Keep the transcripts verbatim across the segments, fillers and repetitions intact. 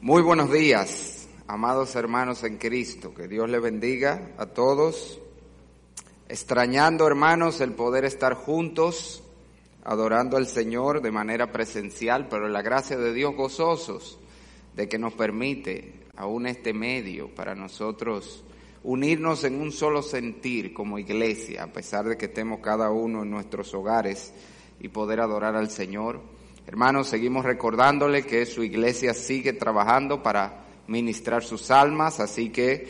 Muy buenos días, amados hermanos en Cristo, que Dios les bendiga a todos, extrañando, hermanos, el poder estar juntos, adorando al Señor de manera presencial, pero la gracia de Dios gozosos de que nos permite aún este medio para nosotros unirnos en un solo sentir como iglesia, a pesar de que estemos cada uno en nuestros hogares y poder adorar al Señor. Hermanos, seguimos recordándole que su iglesia sigue trabajando para ministrar sus almas, así que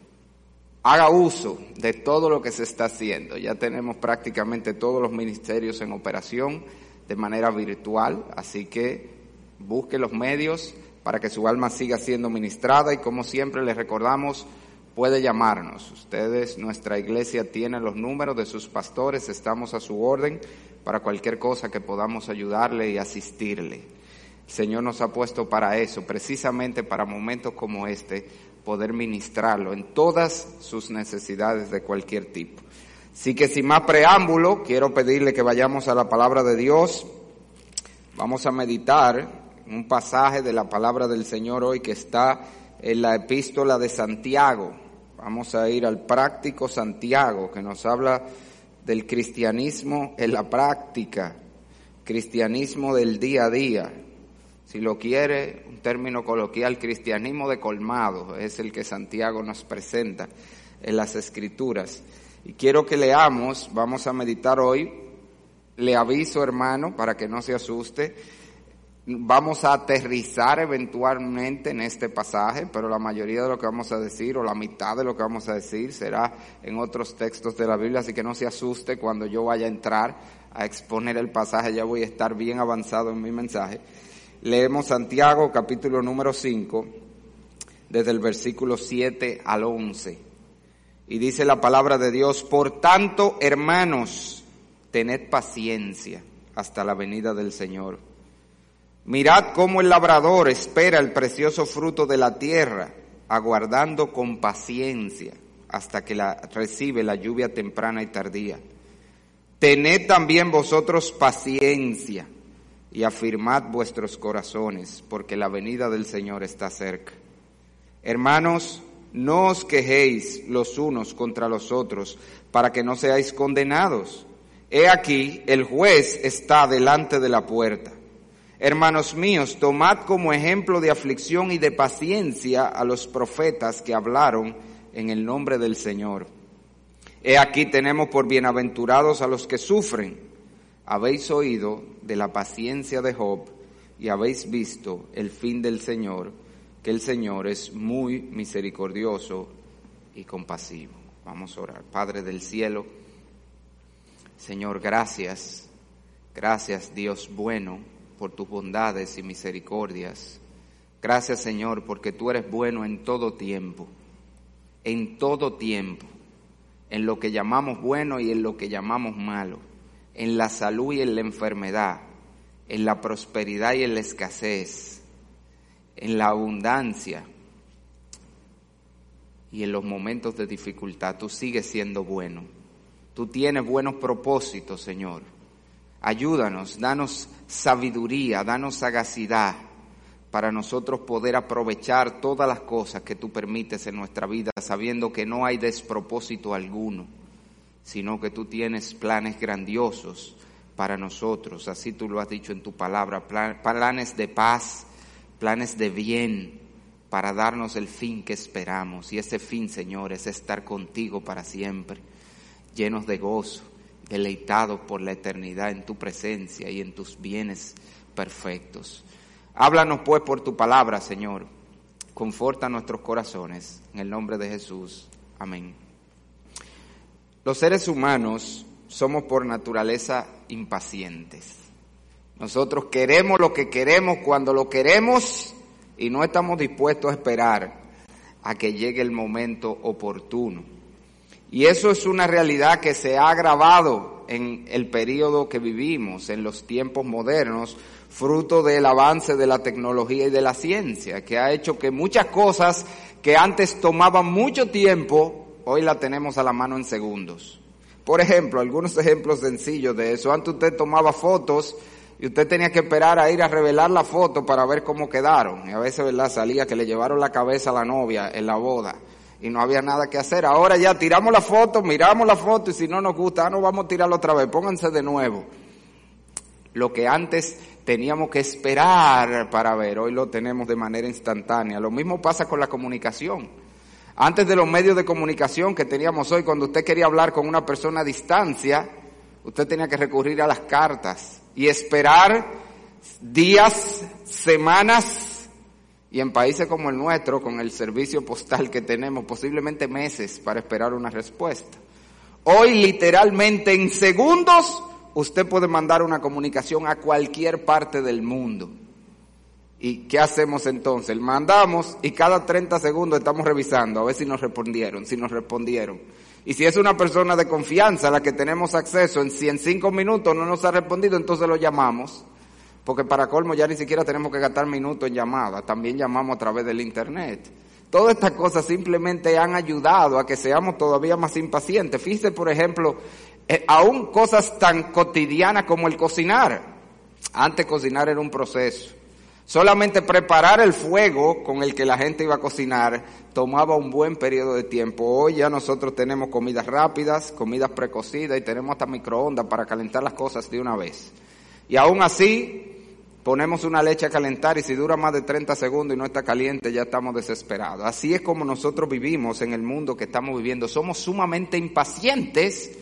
haga uso de todo lo que se está haciendo. Ya tenemos prácticamente todos los ministerios en operación de manera virtual, así que busque los medios para que su alma siga siendo ministrada y, como siempre les recordamos, puede llamarnos. Ustedes, nuestra iglesia tiene los números de sus pastores, estamos a su orden para cualquier cosa que podamos ayudarle y asistirle. El Señor nos ha puesto para eso, precisamente para momentos como este, poder ministrarlo en todas sus necesidades de cualquier tipo. Así que sin más preámbulo, quiero pedirle que vayamos a la palabra de Dios. Vamos a meditar un pasaje de la palabra del Señor hoy que está en la epístola de Santiago. Vamos a ir al práctico Santiago, que nos habla del cristianismo en la práctica, cristianismo del día a día. Si lo quiere, un término coloquial, cristianismo de colmado, es el que Santiago nos presenta en las Escrituras. Y quiero que leamos, vamos a meditar hoy, le aviso, hermano, para que no se asuste, vamos a aterrizar eventualmente en este pasaje, pero la mayoría de lo que vamos a decir, o la mitad de lo que vamos a decir, será en otros textos de la Biblia, así que no se asuste cuando yo vaya a entrar a exponer el pasaje, ya voy a estar bien avanzado en mi mensaje. Leemos Santiago, capítulo número cinco, desde el versículo siete al once, y dice la palabra de Dios: por tanto, hermanos, tened paciencia hasta la venida del Señor. Mirad cómo el labrador espera el precioso fruto de la tierra, aguardando con paciencia hasta que la recibe la lluvia temprana y tardía. Tened también vosotros paciencia y afirmad vuestros corazones, porque la venida del Señor está cerca. Hermanos, no os quejéis los unos contra los otros, para que no seáis condenados. He aquí, el juez está delante de la puerta. Hermanos míos, tomad como ejemplo de aflicción y de paciencia a los profetas que hablaron en el nombre del Señor. He aquí tenemos por bienaventurados a los que sufren. Habéis oído de la paciencia de Job y habéis visto el fin del Señor, que el Señor es muy misericordioso y compasivo. Vamos a orar. Padre del cielo, Señor, gracias, gracias Dios bueno, por tus bondades y misericordias. Gracias, Señor, porque tú eres bueno en todo tiempo, en todo tiempo, en lo que llamamos bueno y en lo que llamamos malo, en la salud y en la enfermedad, en la prosperidad y en la escasez, en la abundancia y en los momentos de dificultad. Tú sigues siendo bueno. Tú tienes buenos propósitos, Señor. Ayúdanos, danos sabiduría, danos sagacidad para nosotros poder aprovechar todas las cosas que tú permites en nuestra vida, sabiendo que no hay despropósito alguno, sino que tú tienes planes grandiosos para nosotros. Así tú lo has dicho en tu palabra, planes de paz, planes de bien, para darnos el fin que esperamos. Y ese fin, Señor, es estar contigo para siempre, llenos de gozo, deleitados por la eternidad en tu presencia y en tus bienes perfectos. Háblanos pues por tu palabra, Señor. Conforta nuestros corazones. En el nombre de Jesús. Amén. Los seres humanos somos por naturaleza impacientes. Nosotros queremos lo que queremos cuando lo queremos y no estamos dispuestos a esperar a que llegue el momento oportuno. Y eso es una realidad que se ha agravado en el periodo que vivimos, en los tiempos modernos, fruto del avance de la tecnología y de la ciencia, que ha hecho que muchas cosas que antes tomaban mucho tiempo, hoy las tenemos a la mano en segundos. Por ejemplo, algunos ejemplos sencillos de eso. Antes usted tomaba fotos y usted tenía que esperar a ir a revelar la foto para ver cómo quedaron. Y a veces, ¿verdad?, salía que le llevaron la cabeza a la novia en la boda y no había nada que hacer. Ahora ya tiramos la foto, miramos la foto y si no nos gusta, ah, no vamos a tirarla otra vez, pónganse de nuevo. Lo que antes teníamos que esperar para ver, hoy lo tenemos de manera instantánea. Lo mismo pasa con la comunicación. Antes de los medios de comunicación que teníamos hoy, cuando usted quería hablar con una persona a distancia, usted tenía que recurrir a las cartas y esperar días, semanas, y en países como el nuestro, con el servicio postal que tenemos, posiblemente meses para esperar una respuesta. Hoy, literalmente, en segundos, usted puede mandar una comunicación a cualquier parte del mundo. ¿Y qué hacemos entonces? Mandamos y cada treinta segundos estamos revisando a ver si nos respondieron, si nos respondieron. Y si es una persona de confianza a la que tenemos acceso, en, si en cinco minutos no nos ha respondido, entonces lo llamamos. Porque para colmo ya ni siquiera tenemos que gastar minutos en llamada, también llamamos a través del internet. Todas estas cosas simplemente han ayudado a que seamos todavía más impacientes. Fíjese, por ejemplo, eh, aún cosas tan cotidianas como el cocinar. Antes cocinar era un proceso. Solamente preparar el fuego con el que la gente iba a cocinar tomaba un buen periodo de tiempo. Hoy ya nosotros tenemos comidas rápidas, comidas precocidas y tenemos hasta microondas para calentar las cosas de una vez. Y aún así, ponemos una leche a calentar y si dura más de treinta segundos y no está caliente, ya estamos desesperados. Así es como nosotros vivimos en el mundo que estamos viviendo. Somos sumamente impacientes,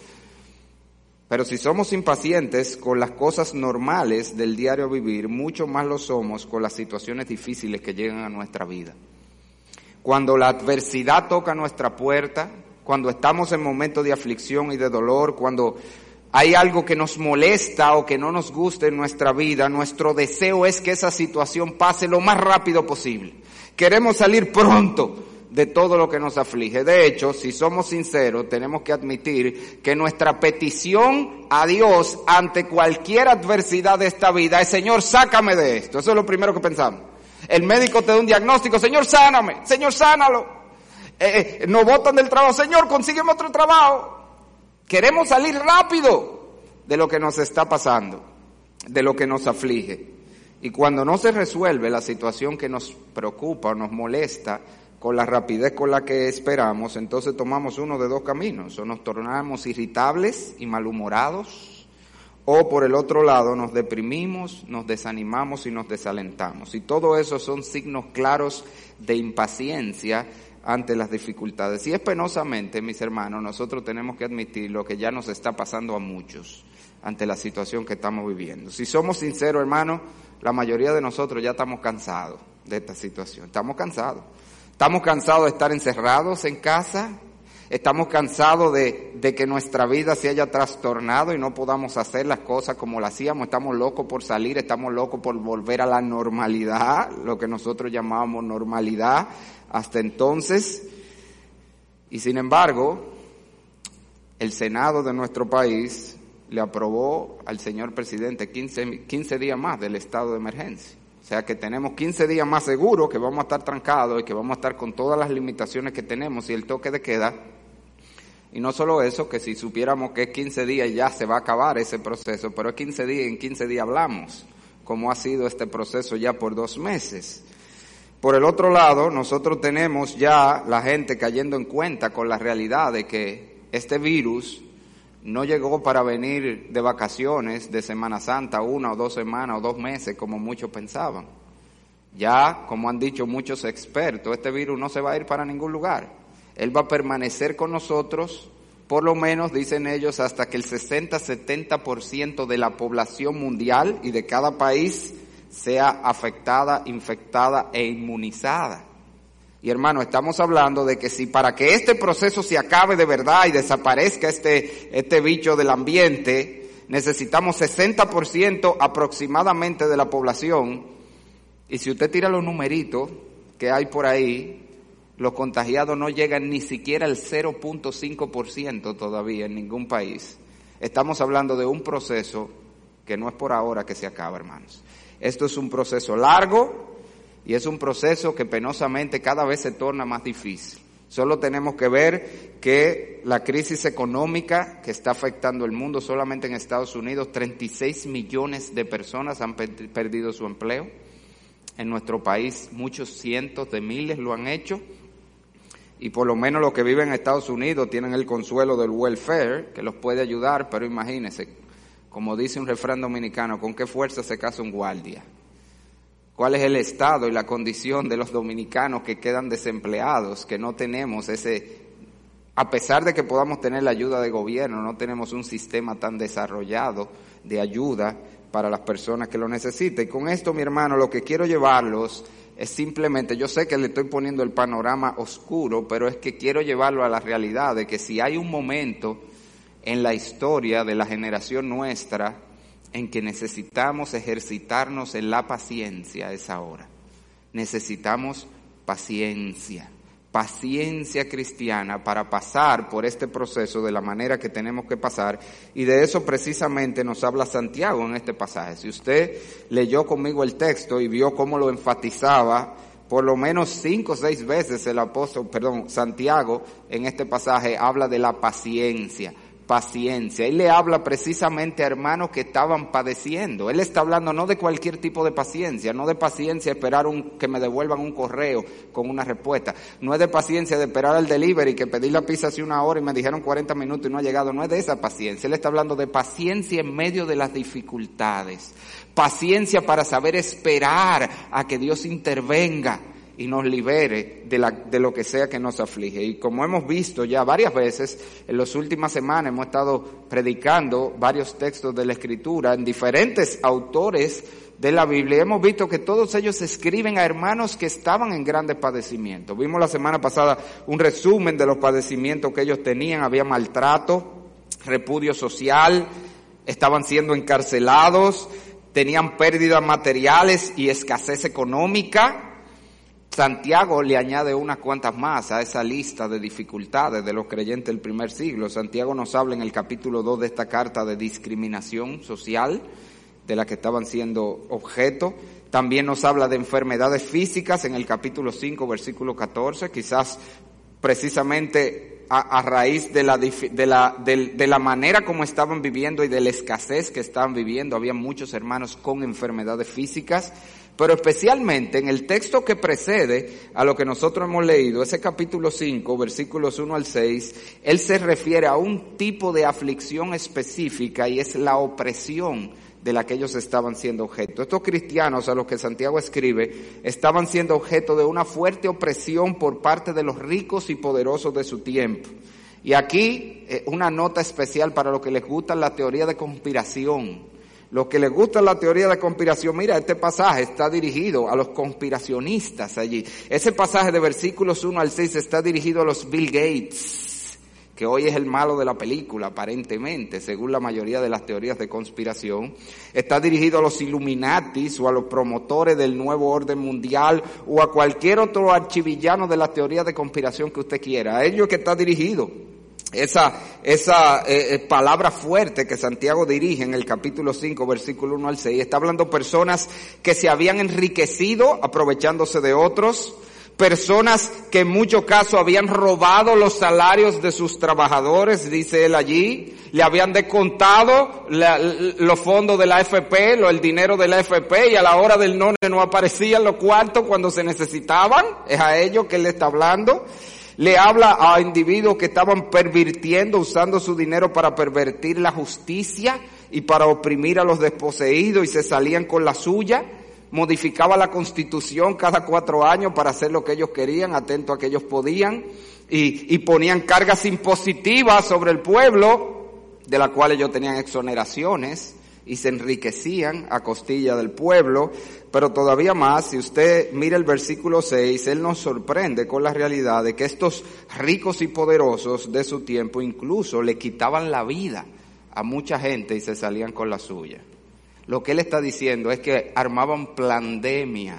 pero si somos impacientes con las cosas normales del diario vivir, mucho más lo somos con las situaciones difíciles que llegan a nuestra vida. Cuando la adversidad toca nuestra puerta, cuando estamos en momentos de aflicción y de dolor, cuando hay algo que nos molesta o que no nos gusta en nuestra vida, nuestro deseo es que esa situación pase lo más rápido posible. Queremos salir pronto de todo lo que nos aflige. De hecho, si somos sinceros, tenemos que admitir que nuestra petición a Dios ante cualquier adversidad de esta vida es: Señor, sácame de esto. Eso es lo primero que pensamos. El médico te da un diagnóstico: Señor, sáname, Señor, sánalo. Eh, eh, nos botan del trabajo: Señor, consígueme otro trabajo. Queremos salir rápido de lo que nos está pasando, de lo que nos aflige. Y cuando no se resuelve la situación que nos preocupa o nos molesta con la rapidez con la que esperamos, entonces tomamos uno de dos caminos: o nos tornamos irritables y malhumorados, o por el otro lado nos deprimimos, nos desanimamos y nos desalentamos. Y todo eso son signos claros de impaciencia ante las dificultades. Y es penosamente, mis hermanos, nosotros tenemos que admitir lo que ya nos está pasando a muchos ante la situación que estamos viviendo. Si somos sinceros, hermanos, la mayoría de nosotros ya estamos cansados de esta situación. Estamos cansados. Estamos cansados de estar encerrados en casa. Estamos cansados de, de que nuestra vida se haya trastornado y no podamos hacer las cosas como las hacíamos. Estamos locos por salir, estamos locos por volver a la normalidad, lo que nosotros llamábamos normalidad hasta entonces. Y sin embargo, el Senado de nuestro país le aprobó al señor presidente quince, quince días más del estado de emergencia. O sea que tenemos quince días más seguros que vamos a estar trancados y que vamos a estar con todas las limitaciones que tenemos y el toque de queda. Y no solo eso, que si supiéramos que es quince días ya se va a acabar ese proceso, pero es quince días y en quince días hablamos, como ha sido este proceso ya por dos meses. Por el otro lado, nosotros tenemos ya la gente cayendo en cuenta con la realidad de que este virus no llegó para venir de vacaciones de Semana Santa, una o dos semanas o dos meses, como muchos pensaban. Ya, como han dicho muchos expertos, este virus no se va a ir para ningún lugar. Él va a permanecer con nosotros, por lo menos, dicen ellos, hasta que el sesenta a setenta por ciento de la población mundial y de cada país sea afectada, infectada e inmunizada. Y hermano, estamos hablando de que si para que este proceso se acabe de verdad y desaparezca este, este bicho del ambiente, necesitamos sesenta por ciento aproximadamente de la población. Y si usted tira los numeritos que hay por ahí, los contagiados no llegan ni siquiera al cero punto cinco por ciento todavía en ningún país. Estamos hablando de un proceso que no es por ahora que se acaba, hermanos. Esto es un proceso largo y es un proceso que penosamente cada vez se torna más difícil. Solo tenemos que ver que la crisis económica que está afectando el mundo, solamente en Estados Unidos, treinta y seis millones de personas han per- perdido su empleo. En nuestro país, muchos cientos de miles lo han hecho. Y por lo menos los que viven en Estados Unidos tienen el consuelo del welfare, que los puede ayudar, pero imagínense, como dice un refrán dominicano, ¿con qué fuerza se casa un guardia? ¿Cuál es el estado y la condición de los dominicanos que quedan desempleados, que no tenemos ese, a pesar de que podamos tener la ayuda de gobierno, no tenemos un sistema tan desarrollado de ayuda para las personas que lo necesitan? Y con esto, mi hermano, lo que quiero llevarlos es simplemente, yo sé que le estoy poniendo el panorama oscuro, pero es que quiero llevarlo a la realidad de que si hay un momento en la historia de la generación nuestra en que necesitamos ejercitarnos en la paciencia, es ahora. Necesitamos paciencia, paciencia cristiana para pasar por este proceso de la manera que tenemos que pasar, y de eso precisamente nos habla Santiago en este pasaje. Si usted leyó conmigo el texto y vio cómo lo enfatizaba, por lo menos cinco o seis veces el apóstol, perdón, Santiago en este pasaje habla de la paciencia. Paciencia. Él le habla precisamente a hermanos que estaban padeciendo. Él está hablando no de cualquier tipo de paciencia, no de paciencia esperar un, que me devuelvan un correo con una respuesta. No es de paciencia de esperar al delivery, que pedí la pizza hace una hora y me dijeron cuarenta minutos y no ha llegado. No es de esa paciencia. Él está hablando de paciencia en medio de las dificultades. Paciencia para saber esperar a que Dios intervenga y nos libere de, la, de lo que sea que nos aflige. Y como hemos visto ya varias veces, en las últimas semanas hemos estado predicando varios textos de la Escritura en diferentes autores de la Biblia, y hemos visto que todos ellos escriben a hermanos que estaban en grandes padecimientos. Vimos la semana pasada un resumen de los padecimientos que ellos tenían. Había maltrato, repudio social, estaban siendo encarcelados, tenían pérdidas materiales y escasez económica. Santiago le añade unas cuantas más a esa lista de dificultades de los creyentes del primer siglo. Santiago nos habla en el capítulo dos de esta carta de discriminación social de la que estaban siendo objeto. También nos habla de enfermedades físicas en el capítulo cinco, versículo catorce, quizás precisamente a, a raíz de la, de, la, de, de la manera como estaban viviendo y de la escasez que estaban viviendo. Había muchos hermanos con enfermedades físicas. Pero especialmente en el texto que precede a lo que nosotros hemos leído, ese capítulo cinco, versículos uno al seis, él se refiere a un tipo de aflicción específica, y es la opresión de la que ellos estaban siendo objeto. Estos cristianos a los que Santiago escribe estaban siendo objeto de una fuerte opresión por parte de los ricos y poderosos de su tiempo. Y aquí eh, una nota especial para los que les gusta la teoría de conspiración. Los que les gusta la teoría de conspiración, mira, este pasaje está dirigido a los conspiracionistas allí. Ese pasaje de versículos uno al seis está dirigido a los Bill Gates, que hoy es el malo de la película, aparentemente, según la mayoría de las teorías de conspiración. Está dirigido a los Illuminatis o a los promotores del nuevo orden mundial o a cualquier otro archivillano de la teoría de conspiración que usted quiera. A ellos que está dirigido. Esa, esa eh, palabra fuerte que Santiago dirige en el capítulo cinco, versículo uno al seis, está hablando de personas que se habían enriquecido aprovechándose de otros, personas que en muchos casos habían robado los salarios de sus trabajadores, dice él allí, le habían descontado la, los fondos de la A F P, lo, el dinero de la A F P, y a la hora del no, no aparecían los cuartos cuando se necesitaban. Es a ellos que él está hablando. Le habla a individuos que estaban pervirtiendo, usando su dinero para pervertir la justicia y para oprimir a los desposeídos, y se salían con la suya. Modificaba la Constitución cada cuatro años para hacer lo que ellos querían, atento a que ellos podían, y, y ponían cargas impositivas sobre el pueblo, de la cual ellos tenían exoneraciones, y se enriquecían a costilla del pueblo. Pero todavía más, si usted mira el versículo seis, él nos sorprende con la realidad de que estos ricos y poderosos de su tiempo incluso le quitaban la vida a mucha gente y se salían con la suya. Lo que él está diciendo es que armaban pandemias,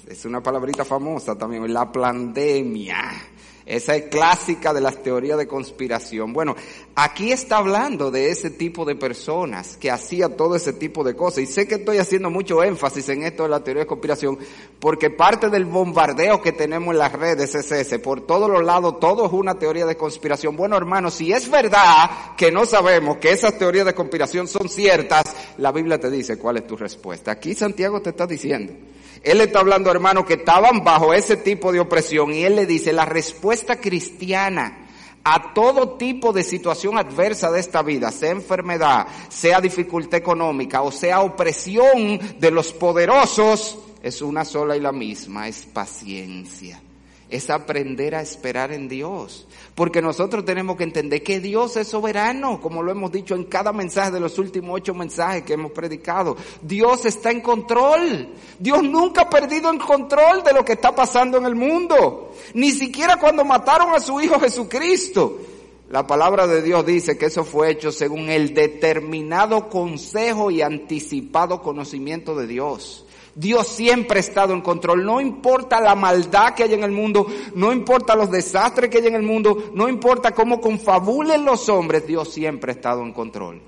Es una palabrita famosa también, la pandemia. Esa es clásica de las teorías de conspiración. Bueno, aquí está hablando de ese tipo de personas que hacía todo ese tipo de cosas. Y sé que estoy haciendo mucho énfasis en esto de la teoría de conspiración, porque parte del bombardeo que tenemos en las redes es ese. Por todos los lados, todo es una teoría de conspiración. Bueno, hermanos, si es verdad que no sabemos que esas teorías de conspiración son ciertas, la Biblia te dice cuál es tu respuesta. Aquí Santiago te está diciendo. Él está hablando, hermano, que estaban bajo ese tipo de opresión, y él le dice, la respuesta cristiana a todo tipo de situación adversa de esta vida, sea enfermedad, sea dificultad económica o sea opresión de los poderosos, es una sola y la misma, es paciencia. Es aprender a esperar en Dios. Porque nosotros tenemos que entender que Dios es soberano, como lo hemos dicho en cada mensaje de los últimos ocho mensajes que hemos predicado. Dios está en control. Dios nunca ha perdido el control de lo que está pasando en el mundo. Ni siquiera cuando mataron a su Hijo Jesucristo. La palabra de Dios dice que eso fue hecho según el determinado consejo y anticipado conocimiento de Dios. Dios siempre ha estado en control, no importa la maldad que hay en el mundo, no importa los desastres que hay en el mundo, no importa cómo confabulen los hombres, Dios siempre ha estado en control.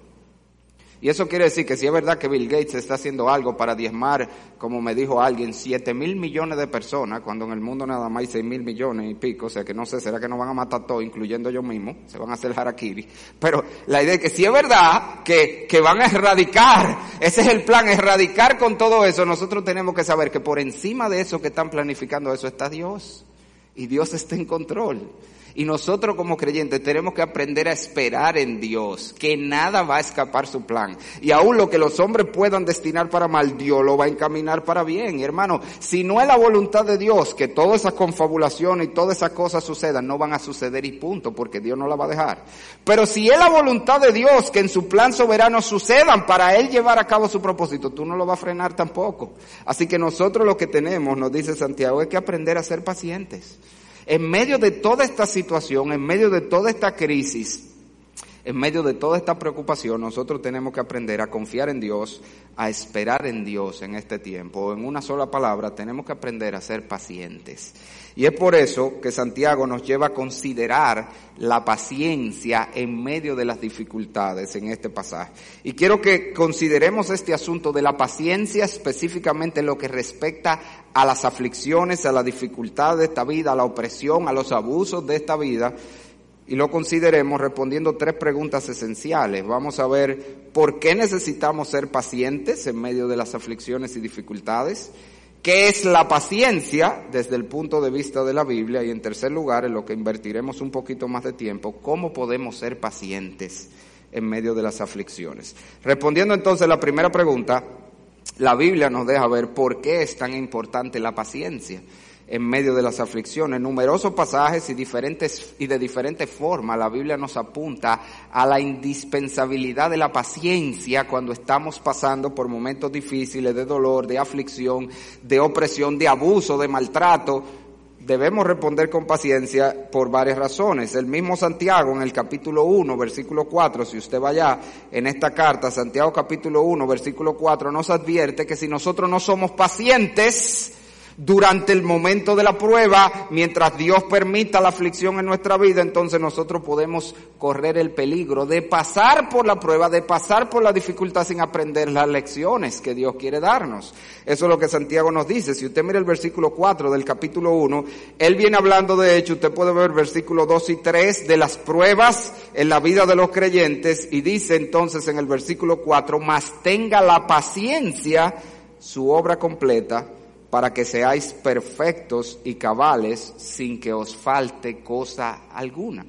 Y eso quiere decir que si es verdad que Bill Gates está haciendo algo para diezmar, como me dijo alguien, siete mil millones de personas, cuando en el mundo nada más hay seis mil millones y pico, o sea que no sé, será que nos van a matar todos, incluyendo yo mismo, se van a hacer harakiri. Pero la idea es que si es verdad que, que van a erradicar, ese es el plan, erradicar con todo eso, nosotros tenemos que saber que por encima de eso que están planificando eso está Dios. Y Dios está en control. Y nosotros como creyentes tenemos que aprender a esperar en Dios, que nada va a escapar su plan. Y aún lo que los hombres puedan destinar para mal, Dios lo va a encaminar para bien. Y hermano, si no es la voluntad de Dios que todas esas confabulaciones y todas esas cosas sucedan, no van a suceder y punto, porque Dios no la va a dejar. Pero si es la voluntad de Dios que en su plan soberano sucedan para Él llevar a cabo su propósito, tú no lo vas a frenar tampoco. Así que nosotros lo que tenemos, nos dice Santiago, es que aprender a ser pacientes. En medio de toda esta situación, en medio de toda esta crisis, en medio de toda esta preocupación, nosotros tenemos que aprender a confiar en Dios, a esperar en Dios en este tiempo. En una sola palabra, tenemos que aprender a ser pacientes. Y es por eso que Santiago nos lleva a considerar la paciencia en medio de las dificultades en este pasaje. Y quiero que consideremos este asunto de la paciencia específicamente en lo que respecta a las aflicciones, a la dificultad de esta vida, a la opresión, a los abusos de esta vida. Y lo consideremos respondiendo tres preguntas esenciales. Vamos a ver por qué necesitamos ser pacientes en medio de las aflicciones y dificultades. ¿Qué es la paciencia desde el punto de vista de la Biblia? Y en tercer lugar, en lo que invertiremos un poquito más de tiempo, ¿cómo podemos ser pacientes en medio de las aflicciones? Respondiendo entonces a la primera pregunta, la Biblia nos deja ver por qué es tan importante la paciencia en medio de las aflicciones. Numerosos pasajes y diferentes y de diferentes formas la Biblia nos apunta a la indispensabilidad de la paciencia cuando estamos pasando por momentos difíciles de dolor, de aflicción, de opresión, de abuso, de maltrato. Debemos responder con paciencia por varias razones. El mismo Santiago en el capítulo uno, versículo cuatro, si usted vaya en esta carta, Santiago capítulo uno, versículo cuatro, nos advierte que si nosotros no somos pacientes durante el momento de la prueba, mientras Dios permita la aflicción en nuestra vida, entonces nosotros podemos correr el peligro de pasar por la prueba, de pasar por la dificultad sin aprender las lecciones que Dios quiere darnos. Eso es lo que Santiago nos dice. Si usted mira el versículo cuatro del capítulo uno, él viene hablando, de hecho, usted puede ver versículos dos y tres de las pruebas en la vida de los creyentes, y dice entonces en el versículo cuatro, mas tenga la paciencia su obra completa, para que seáis perfectos y cabales sin que os falte cosa alguna.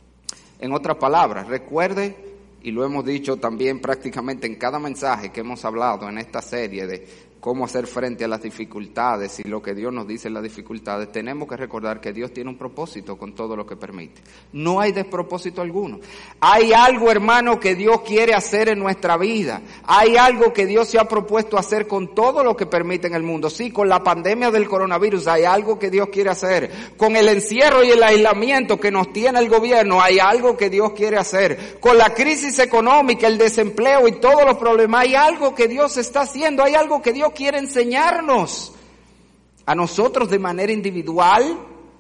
En otras palabras, recuerde, y lo hemos dicho también prácticamente en cada mensaje que hemos hablado en esta serie de cómo hacer frente a las dificultades y lo que Dios nos dice en las dificultades, tenemos que recordar que Dios tiene un propósito con todo lo que permite. No hay despropósito alguno. Hay algo, hermano, que Dios quiere hacer en nuestra vida. Hay algo que Dios se ha propuesto hacer con todo lo que permite en el mundo. Sí, con la pandemia del coronavirus hay algo que Dios quiere hacer. Con el encierro y el aislamiento que nos tiene el gobierno hay algo que Dios quiere hacer. Con la crisis económica, el desempleo y todos los problemas, hay algo que Dios está haciendo. Hay algo que Dios quiere enseñarnos. A nosotros de manera individual,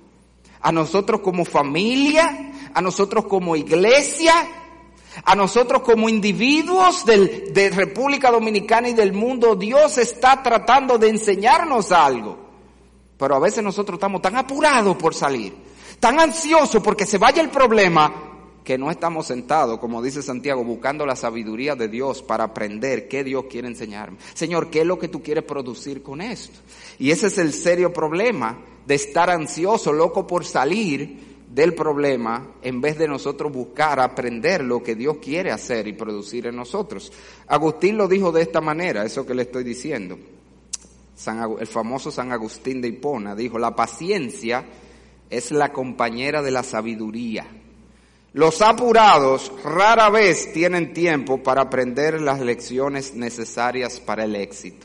a nosotros como familia, a nosotros como iglesia, a nosotros como individuos del, de República Dominicana y del mundo. Dios está tratando de enseñarnos algo. Pero a veces nosotros estamos tan apurados por salir, tan ansiosos porque se vaya el problema, que no estamos sentados, como dice Santiago, buscando la sabiduría de Dios para aprender qué Dios quiere enseñarme. Señor, ¿qué es lo que tú quieres producir con esto? Y ese es el serio problema de estar ansioso, loco por salir del problema, en vez de nosotros buscar aprender lo que Dios quiere hacer y producir en nosotros. Agustín lo dijo de esta manera, eso que le estoy diciendo. San, el famoso San Agustín de Hipona dijo: la paciencia es la compañera de la sabiduría. Los apurados rara vez tienen tiempo para aprender las lecciones necesarias para el éxito.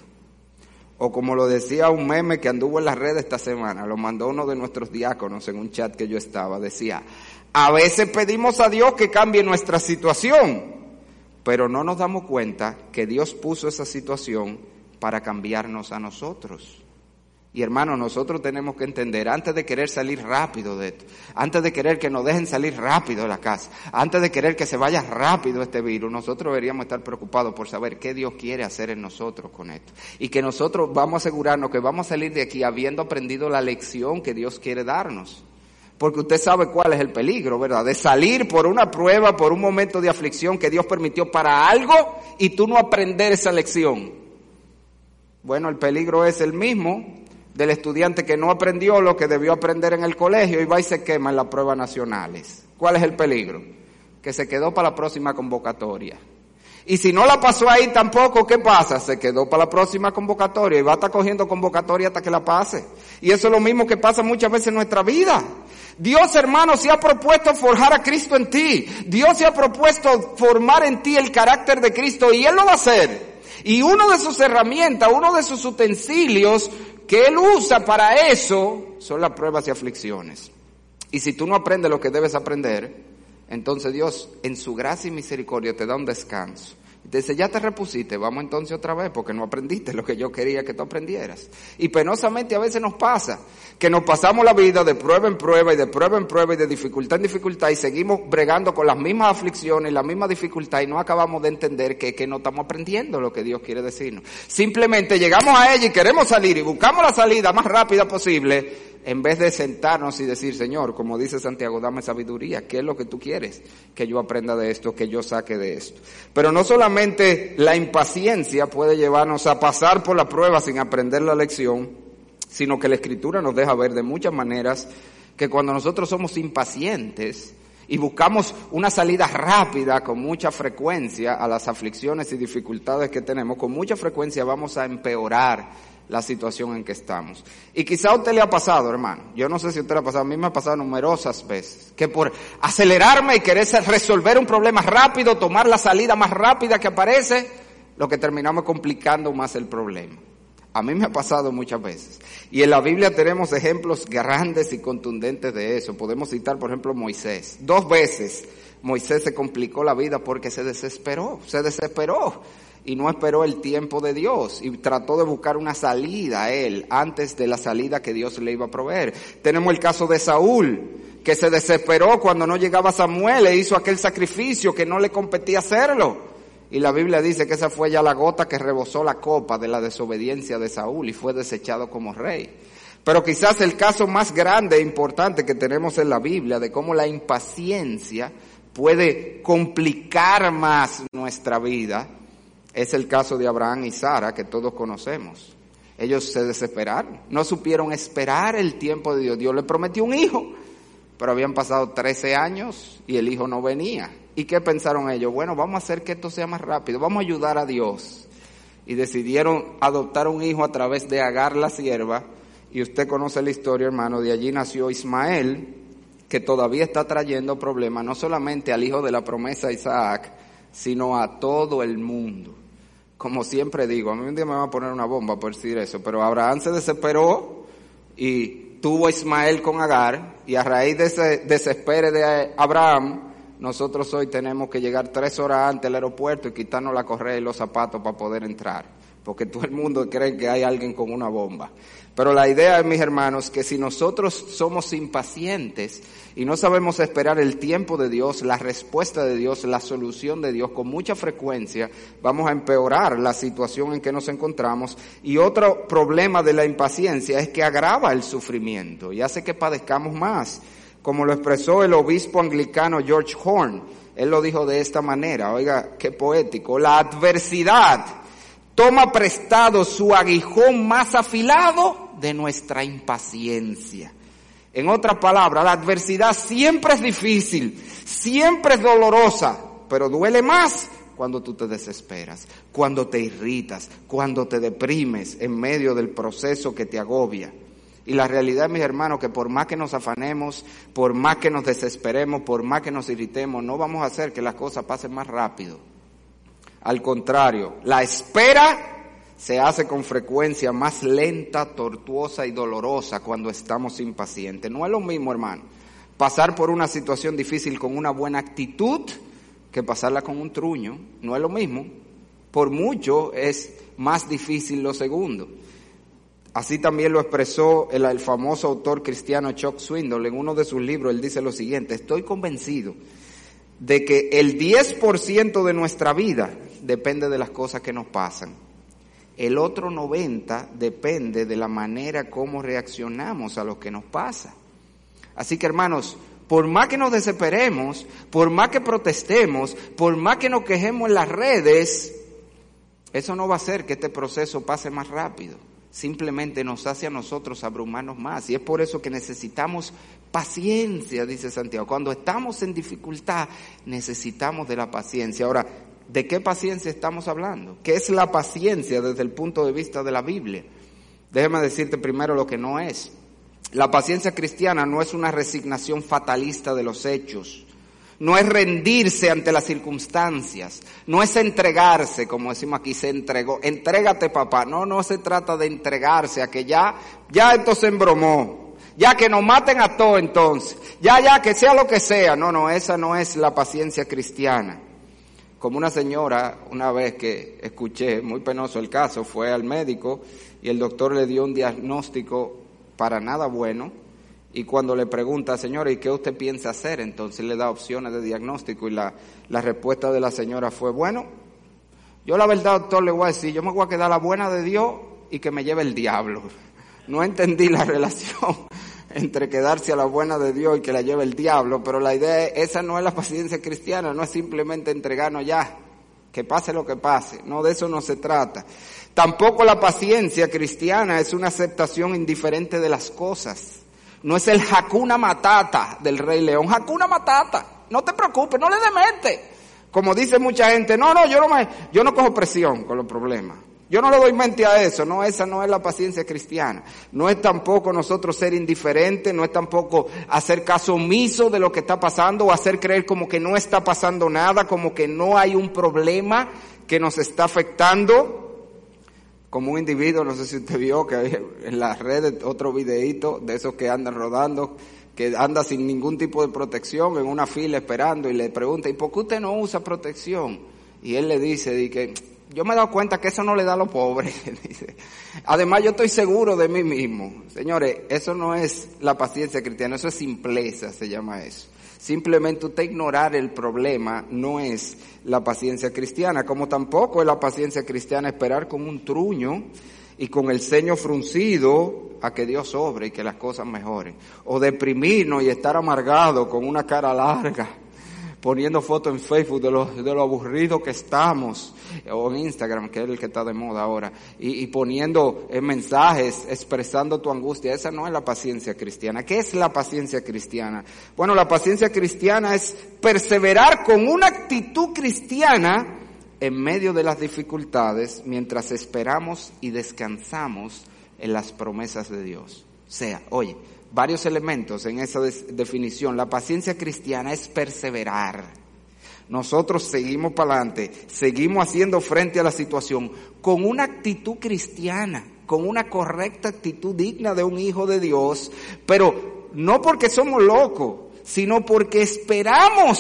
O como lo decía un meme que anduvo en las redes esta semana, lo mandó uno de nuestros diáconos en un chat que yo estaba, decía: a veces pedimos a Dios que cambie nuestra situación, pero no nos damos cuenta que Dios puso esa situación para cambiarnos a nosotros. Y hermano, nosotros tenemos que entender, antes de querer salir rápido de esto, antes de querer que nos dejen salir rápido de la casa, antes de querer que se vaya rápido este virus, nosotros deberíamos estar preocupados por saber qué Dios quiere hacer en nosotros con esto. Y que nosotros vamos a asegurarnos que vamos a salir de aquí habiendo aprendido la lección que Dios quiere darnos. Porque usted sabe cuál es el peligro, ¿verdad? De salir por una prueba, por un momento de aflicción que Dios permitió para algo y tú no aprender esa lección. Bueno, el peligro es el mismo del estudiante que no aprendió lo que debió aprender en el colegio y va y se quema en las pruebas nacionales. ¿Cuál es el peligro? Que se quedó para la próxima convocatoria. Y si no la pasó ahí tampoco, ¿qué pasa? Se quedó para la próxima convocatoria y va a estar cogiendo convocatoria hasta que la pase. Y eso es lo mismo que pasa muchas veces en nuestra vida. Dios, hermano, se ha propuesto forjar a Cristo en ti. Dios se ha propuesto formar en ti el carácter de Cristo y Él lo va a hacer. Y una de sus herramientas, uno de sus utensilios que Él usa para eso son las pruebas y aflicciones. Y si tú no aprendes lo que debes aprender, entonces Dios en su gracia y misericordia te da un descanso. Y te dice: ya te repusiste, vamos entonces otra vez porque no aprendiste lo que yo quería que tú aprendieras. Y penosamente a veces nos pasa que nos pasamos la vida de prueba en prueba y de prueba en prueba y de dificultad en dificultad y seguimos bregando con las mismas aflicciones y la misma dificultad y no acabamos de entender que, que no estamos aprendiendo lo que Dios quiere decirnos. Simplemente llegamos a ella y queremos salir y buscamos la salida más rápida posible, en vez de sentarnos y decir: Señor, como dice Santiago, dame sabiduría, ¿qué es lo que tú quieres que yo aprenda de esto, que yo saque de esto? Pero no solamente la impaciencia puede llevarnos a pasar por la prueba sin aprender la lección, sino que la Escritura nos deja ver de muchas maneras que cuando nosotros somos impacientes y buscamos una salida rápida con mucha frecuencia a las aflicciones y dificultades que tenemos, con mucha frecuencia vamos a empeorar la situación en que estamos. Y quizá a usted le ha pasado, hermano, yo no sé si a usted le ha pasado, a mí me ha pasado numerosas veces, que por acelerarme y querer resolver un problema rápido, tomar la salida más rápida que aparece, lo que terminamos complicando más el problema. A mí me ha pasado muchas veces. Y en la Biblia tenemos ejemplos grandes y contundentes de eso. Podemos citar, por ejemplo, Moisés. Dos veces Moisés se complicó la vida porque se desesperó, se desesperó. Y no esperó el tiempo de Dios y trató de buscar una salida a él antes de la salida que Dios le iba a proveer. Tenemos el caso de Saúl, que se desesperó cuando no llegaba Samuel e hizo aquel sacrificio que no le competía hacerlo. Y la Biblia dice que esa fue ya la gota que rebosó la copa de la desobediencia de Saúl y fue desechado como rey. Pero quizás el caso más grande e importante que tenemos en la Biblia de cómo la impaciencia puede complicar más nuestra vida es el caso de Abraham y Sara, que todos conocemos. Ellos se desesperaron, no supieron esperar el tiempo de Dios. Dios les prometió un hijo, pero habían pasado trece años y el hijo no venía. ¿Y qué pensaron ellos? Bueno, vamos a hacer que esto sea más rápido, vamos a ayudar a Dios. Y decidieron adoptar un hijo a través de Agar la sierva, y usted conoce la historia, hermano, de allí nació Ismael, que todavía está trayendo problemas, no solamente al hijo de la promesa Isaac, sino a todo el mundo. Como siempre digo, a mí un día me va a poner una bomba por decir eso, pero Abraham se desesperó y tuvo a Ismael con Agar, y a raíz de ese desespero de Abraham, nosotros hoy tenemos que llegar tres horas antes al aeropuerto y quitarnos la correa y los zapatos para poder entrar, porque todo el mundo cree que hay alguien con una bomba. Pero la idea es, mis hermanos, que si nosotros somos impacientes y no sabemos esperar el tiempo de Dios, la respuesta de Dios, la solución de Dios, con mucha frecuencia vamos a empeorar la situación en que nos encontramos. Y otro problema de la impaciencia es que agrava el sufrimiento y hace que padezcamos más. Como lo expresó el obispo anglicano George Horn, él lo dijo de esta manera, oiga, qué poético: la adversidad toma prestado su aguijón más afilado de nuestra impaciencia. En otras palabras, la adversidad siempre es difícil, siempre es dolorosa, pero duele más cuando tú te desesperas, cuando te irritas, cuando te deprimes en medio del proceso que te agobia. Y la realidad, mis hermanos, que por más que nos afanemos, por más que nos desesperemos, por más que nos irritemos, no vamos a hacer que las cosas pasen más rápido. Al contrario, la espera se hace con frecuencia más lenta, tortuosa y dolorosa cuando estamos impacientes. No es lo mismo, hermano, pasar por una situación difícil con una buena actitud que pasarla con un truño. No es lo mismo. Por mucho es más difícil lo segundo. Así también lo expresó el, el famoso autor cristiano Chuck Swindoll en uno de sus libros. Él dice lo siguiente: estoy convencido de que el diez por ciento de nuestra vida depende de las cosas que nos pasan. El otro noventa por ciento depende de la manera como reaccionamos a lo que nos pasa. Así que, hermanos, por más que nos desesperemos, por más que protestemos, por más que nos quejemos en las redes, eso no va a hacer que este proceso pase más rápido. Simplemente nos hace a nosotros abrumarnos más. Y es por eso que necesitamos paciencia, dice Santiago. Cuando estamos en dificultad, necesitamos de la paciencia. Ahora, ¿de qué paciencia estamos hablando? ¿Qué es la paciencia desde el punto de vista de la Biblia? Déjame decirte primero lo que no es. La paciencia cristiana no es una resignación fatalista de los hechos. No es rendirse ante las circunstancias, no es entregarse, como decimos aquí, se entregó, entrégate papá. No, no se trata de entregarse a que ya, ya esto se embromó, ya que nos maten a todos entonces, ya, ya, que sea lo que sea. No, no, esa no es la paciencia cristiana. Como una señora, una vez que escuché, muy penoso el caso, fue al médico y el doctor le dio un diagnóstico para nada bueno. Y cuando le pregunta, señora, ¿y qué usted piensa hacer? Entonces le da opciones de diagnóstico y la, la respuesta de la señora fue, bueno, yo la verdad, doctor, le voy a decir, yo me voy a quedar la buena de Dios y que me lleve el diablo. No entendí la relación entre quedarse a la buena de Dios y que la lleve el diablo, pero la idea es, esa no es la paciencia cristiana, no es simplemente entregarnos ya, que pase lo que pase, no, de eso no se trata. Tampoco la paciencia cristiana es una aceptación indiferente de las cosas. No es el Hakuna Matata del Rey León. Hakuna Matata, no te preocupes, no le des mente. Como dice mucha gente, no, no, yo no me, yo no cojo presión con los problemas. Yo no le doy mente a eso. No, esa no es la paciencia cristiana. No es tampoco nosotros ser indiferentes, no es tampoco hacer caso omiso de lo que está pasando o hacer creer como que no está pasando nada, como que no hay un problema que nos está afectando. Como un individuo, no sé si usted vio que hay en las redes otro videíto de esos que andan rodando, que anda sin ningún tipo de protección en una fila esperando y le pregunta, ¿y por qué usted no usa protección? Y él le dice, di que yo me he dado cuenta que eso no le da a los pobres. Dice. Además, yo estoy seguro de mí mismo. Señores, eso no es la paciencia cristiana, eso es simpleza, se llama eso. Simplemente usted ignorar el problema no es la paciencia cristiana, como tampoco es la paciencia cristiana esperar con un truño y con el ceño fruncido a que Dios obre y que las cosas mejoren. O deprimirnos y estar amargado con una cara larga, poniendo fotos en Facebook de lo, de lo aburrido que estamos, o en Instagram, que es el que está de moda ahora, y, y poniendo eh, mensajes, expresando tu angustia. Esa no es la paciencia cristiana. ¿Qué es la paciencia cristiana? Bueno, la paciencia cristiana es perseverar con una actitud cristiana en medio de las dificultades, mientras esperamos y descansamos en las promesas de Dios. O sea, oye, varios elementos en esa definición. La paciencia cristiana es perseverar. Nosotros seguimos para adelante, seguimos haciendo frente a la situación con una actitud cristiana, con una correcta actitud digna de un hijo de Dios, pero no porque somos locos, sino porque esperamos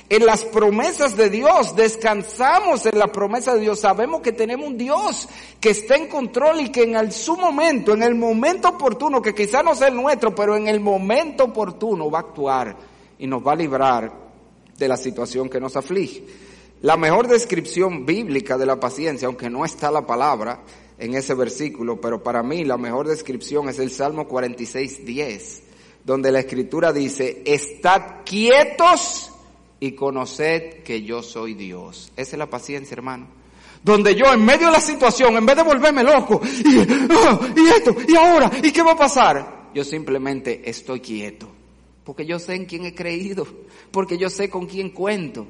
en las promesas de Dios, descansamos en la promesa de Dios, sabemos que tenemos un Dios que está en control y que en el, su momento, en el momento oportuno, que quizá no sea el nuestro, pero en el momento oportuno va a actuar y nos va a librar de la situación que nos aflige. La mejor descripción bíblica de la paciencia, aunque no está la palabra en ese versículo, pero para mí la mejor descripción es el Salmo cuarenta y seis, diez, donde la Escritura dice, estad quietos y conoced que yo soy Dios. Esa es la paciencia, hermano. Donde yo en medio de la situación, en vez de volverme loco, y, oh, y esto, y ahora, ¿y qué va a pasar? Yo simplemente estoy quieto, porque yo sé en quién he creído, porque yo sé con quién cuento.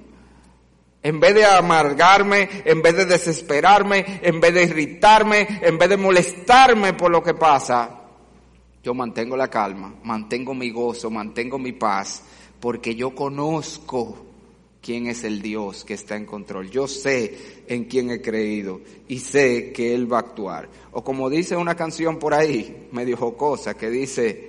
En vez de amargarme, en vez de desesperarme, en vez de irritarme, en vez de molestarme por lo que pasa, yo mantengo la calma, mantengo mi gozo, mantengo mi paz, porque yo conozco quién es el Dios que está en control. Yo sé en quién he creído y sé que Él va a actuar. O como dice una canción por ahí, medio jocosa, que dice,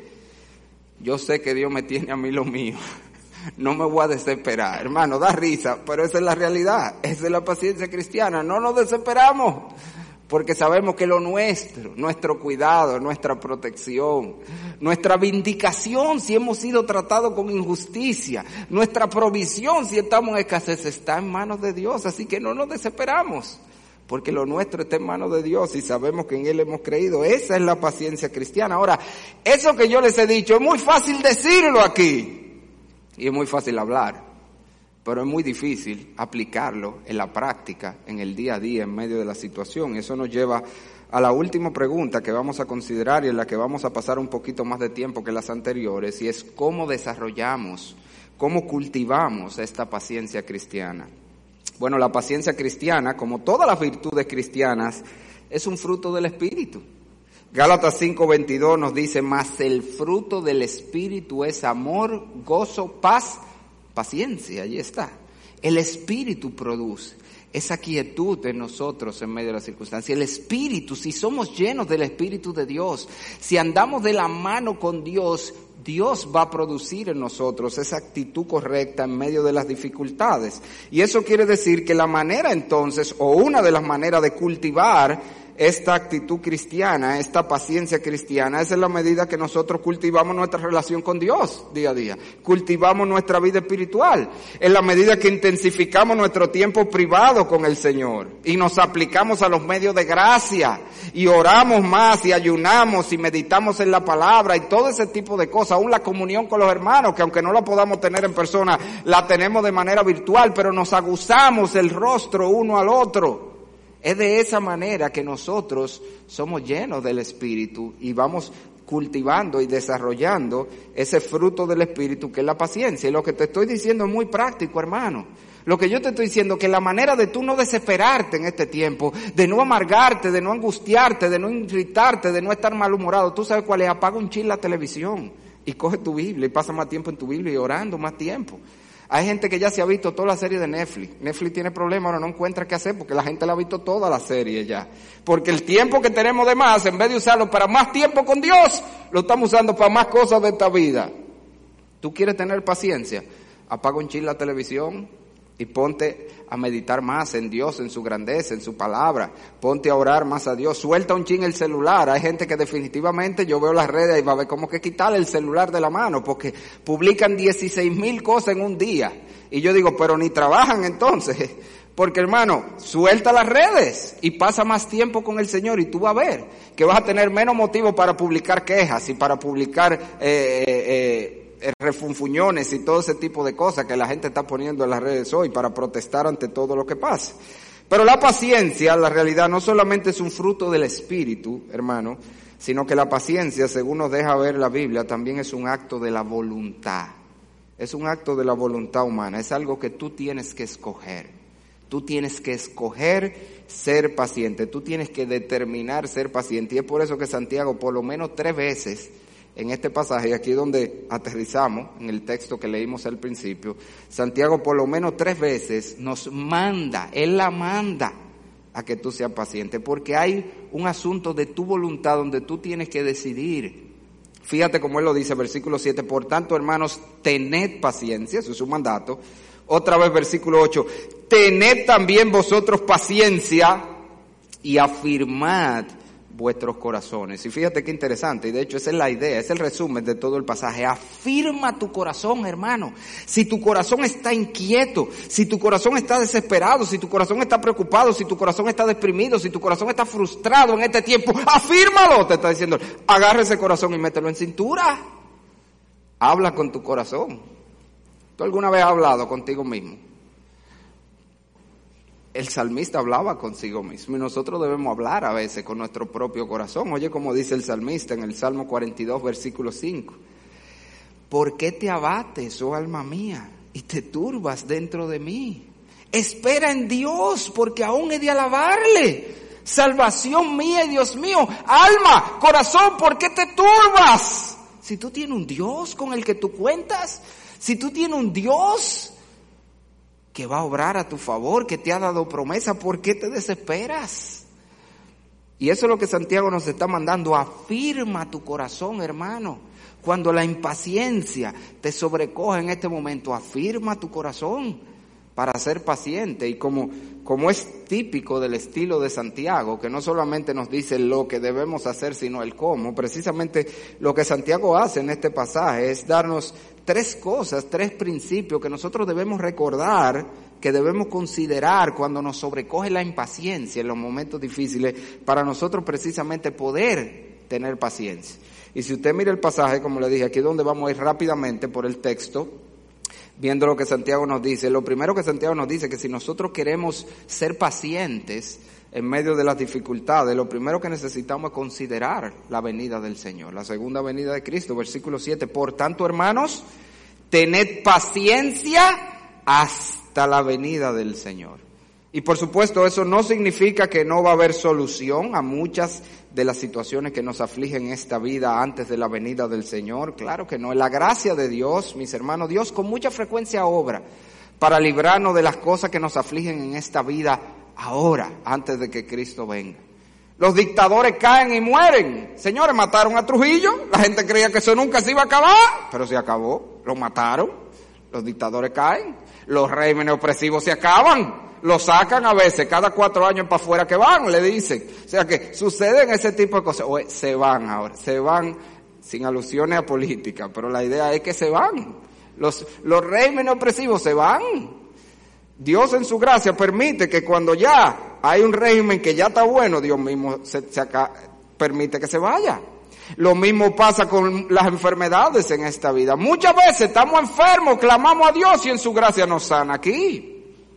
yo sé que Dios me tiene a mí lo mío. No me voy a desesperar. Hermano, da risa, pero esa es la realidad. Esa es la paciencia cristiana. No nos desesperamos, porque sabemos que lo nuestro, nuestro cuidado, nuestra protección, nuestra vindicación si hemos sido tratados con injusticia, nuestra provisión si estamos en escasez, está en manos de Dios. Así que no nos desesperamos, porque lo nuestro está en manos de Dios y sabemos que en Él hemos creído. Esa es la paciencia cristiana. Ahora, eso que yo les he dicho, es muy fácil decirlo aquí. Y es muy fácil hablar, pero es muy difícil aplicarlo en la práctica, en el día a día, en medio de la situación. Eso nos lleva a la última pregunta que vamos a considerar y en la que vamos a pasar un poquito más de tiempo que las anteriores, y es cómo desarrollamos, cómo cultivamos esta paciencia cristiana. Bueno, la paciencia cristiana, como todas las virtudes cristianas, es un fruto del Espíritu. Gálatas cinco veintidós nos dice, mas el fruto del Espíritu es amor, gozo, paz, paciencia. Allí está. El Espíritu produce esa quietud en nosotros en medio de las circunstancias. El Espíritu, si somos llenos del Espíritu de Dios, si andamos de la mano con Dios, Dios va a producir en nosotros esa actitud correcta en medio de las dificultades. Y eso quiere decir que la manera entonces, o una de las maneras de cultivar esta actitud cristiana, esta paciencia cristiana, esa es la medida que nosotros cultivamos nuestra relación con Dios día a día, cultivamos nuestra vida espiritual, en la medida que intensificamos nuestro tiempo privado con el Señor y nos aplicamos a los medios de gracia y oramos más y ayunamos y meditamos en la palabra y todo ese tipo de cosas, aún la comunión con los hermanos, que aunque no la podamos tener en persona, la tenemos de manera virtual, pero nos aguzamos el rostro uno al otro. Es de esa manera que nosotros somos llenos del Espíritu y vamos cultivando y desarrollando ese fruto del Espíritu que es la paciencia. Y lo que te estoy diciendo es muy práctico, hermano. Lo que yo te estoy diciendo es que la manera de tú no desesperarte en este tiempo, de no amargarte, de no angustiarte, de no irritarte, de no estar malhumorado, tú sabes cuál es: apaga un chin la televisión y coge tu Biblia y pasa más tiempo en tu Biblia y orando más tiempo. Hay gente que ya se ha visto toda la serie de Netflix. Netflix tiene problemas, ahora no encuentra qué hacer porque la gente la ha visto toda la serie ya. Porque el tiempo que tenemos de más, en vez de usarlo para más tiempo con Dios, lo estamos usando para más cosas de esta vida. ¿Tú quieres tener paciencia? Apaga un chin la televisión y ponte a meditar más en Dios, en su grandeza, en su palabra. Ponte a orar más a Dios. Suelta un chin el celular. Hay gente que definitivamente, yo veo las redes y va a ver como que quitarle el celular de la mano porque publican dieciséis mil cosas en un día. Y yo digo, pero ni trabajan entonces. Porque, hermano, suelta las redes y pasa más tiempo con el Señor y tú vas a ver que vas a tener menos motivo para publicar quejas y para publicar eh, eh, eh refunfuñones y todo ese tipo de cosas que la gente está poniendo en las redes hoy para protestar ante todo lo que pasa. Pero la paciencia, la realidad, no solamente es un fruto del Espíritu, hermano, sino que la paciencia, según nos deja ver la Biblia, también es un acto de la voluntad. Es un acto de la voluntad humana, es algo que tú tienes que escoger. Tú tienes que escoger ser paciente, tú tienes que determinar ser paciente. Y es por eso que Santiago, por lo menos tres veces, en este pasaje, aquí donde aterrizamos, en el texto que leímos al principio, Santiago por lo menos tres veces nos manda, él la manda a que tú seas paciente, porque hay un asunto de tu voluntad donde tú tienes que decidir. Fíjate cómo él lo dice, versículo siete, por tanto, hermanos, tened paciencia, eso es un mandato, Otra vez versículo ocho. Tened también vosotros paciencia y afirmad vuestros corazones. Y fíjate qué interesante, y de hecho esa es la idea, es el resumen de todo el pasaje. Afirma tu corazón, hermano. Si tu corazón está inquieto, si tu corazón está desesperado, si tu corazón está preocupado, si tu corazón está deprimido, si tu corazón está frustrado en este tiempo, afírmalo, te está diciendo. Agarra ese corazón y mételo en cintura. Habla con tu corazón. ¿Tú alguna vez has hablado contigo mismo? El salmista hablaba consigo mismo y nosotros debemos hablar a veces con nuestro propio corazón. Oye, como dice el salmista en el Salmo cuarenta y dos, versículo cinco. ¿Por qué te abates, oh alma mía, y te turbas dentro de mí? Espera en Dios, porque aún he de alabarle. Salvación mía y Dios mío. Alma, corazón, ¿por qué te turbas? Si tú tienes un Dios con el que tú cuentas, si tú tienes un Dios que va a obrar a tu favor, que te ha dado promesa, ¿por qué te desesperas? Y eso es lo que Santiago nos está mandando. Afirma tu corazón, hermano. Cuando la impaciencia te sobrecoge en este momento, afirma tu corazón para ser paciente. Y como, como es típico del estilo de Santiago, que no solamente nos dice lo que debemos hacer, sino el cómo, precisamente lo que Santiago hace en este pasaje es darnos tres cosas, tres principios que nosotros debemos recordar, que debemos considerar cuando nos sobrecoge la impaciencia en los momentos difíciles, para nosotros precisamente poder tener paciencia. Y si usted mira el pasaje, como le dije, aquí es donde vamos a ir rápidamente por el texto, viendo lo que Santiago nos dice. Lo primero que Santiago nos dice es que si nosotros queremos ser pacientes en medio de las dificultades, lo primero que necesitamos es considerar la venida del Señor, la segunda venida de Cristo. Versículo siete, por tanto, hermanos, tened paciencia hasta la venida del Señor. Y por supuesto, eso no significa que no va a haber solución a muchas de las situaciones que nos afligen en esta vida antes de la venida del Señor. Claro que no. En la gracia de Dios, mis hermanos, Dios con mucha frecuencia obra para librarnos de las cosas que nos afligen en esta vida ahora, antes de que Cristo venga. Los dictadores caen y mueren. Señores, mataron a Trujillo. La gente creía que eso nunca se iba a acabar, pero se acabó. Lo mataron. Los dictadores caen. Los regímenes opresivos se acaban. Lo sacan a veces, cada cuatro años para afuera que van, le dicen. O sea que suceden ese tipo de cosas. O se van ahora, se van sin alusiones a política, pero la idea es que se van. Los, los regímenes opresivos se van. Dios en su gracia permite que cuando ya hay un régimen que ya está bueno, Dios mismo se, se acá, permite que se vaya. Lo mismo pasa con las enfermedades en esta vida. Muchas veces estamos enfermos, clamamos a Dios y en su gracia nos sana aquí.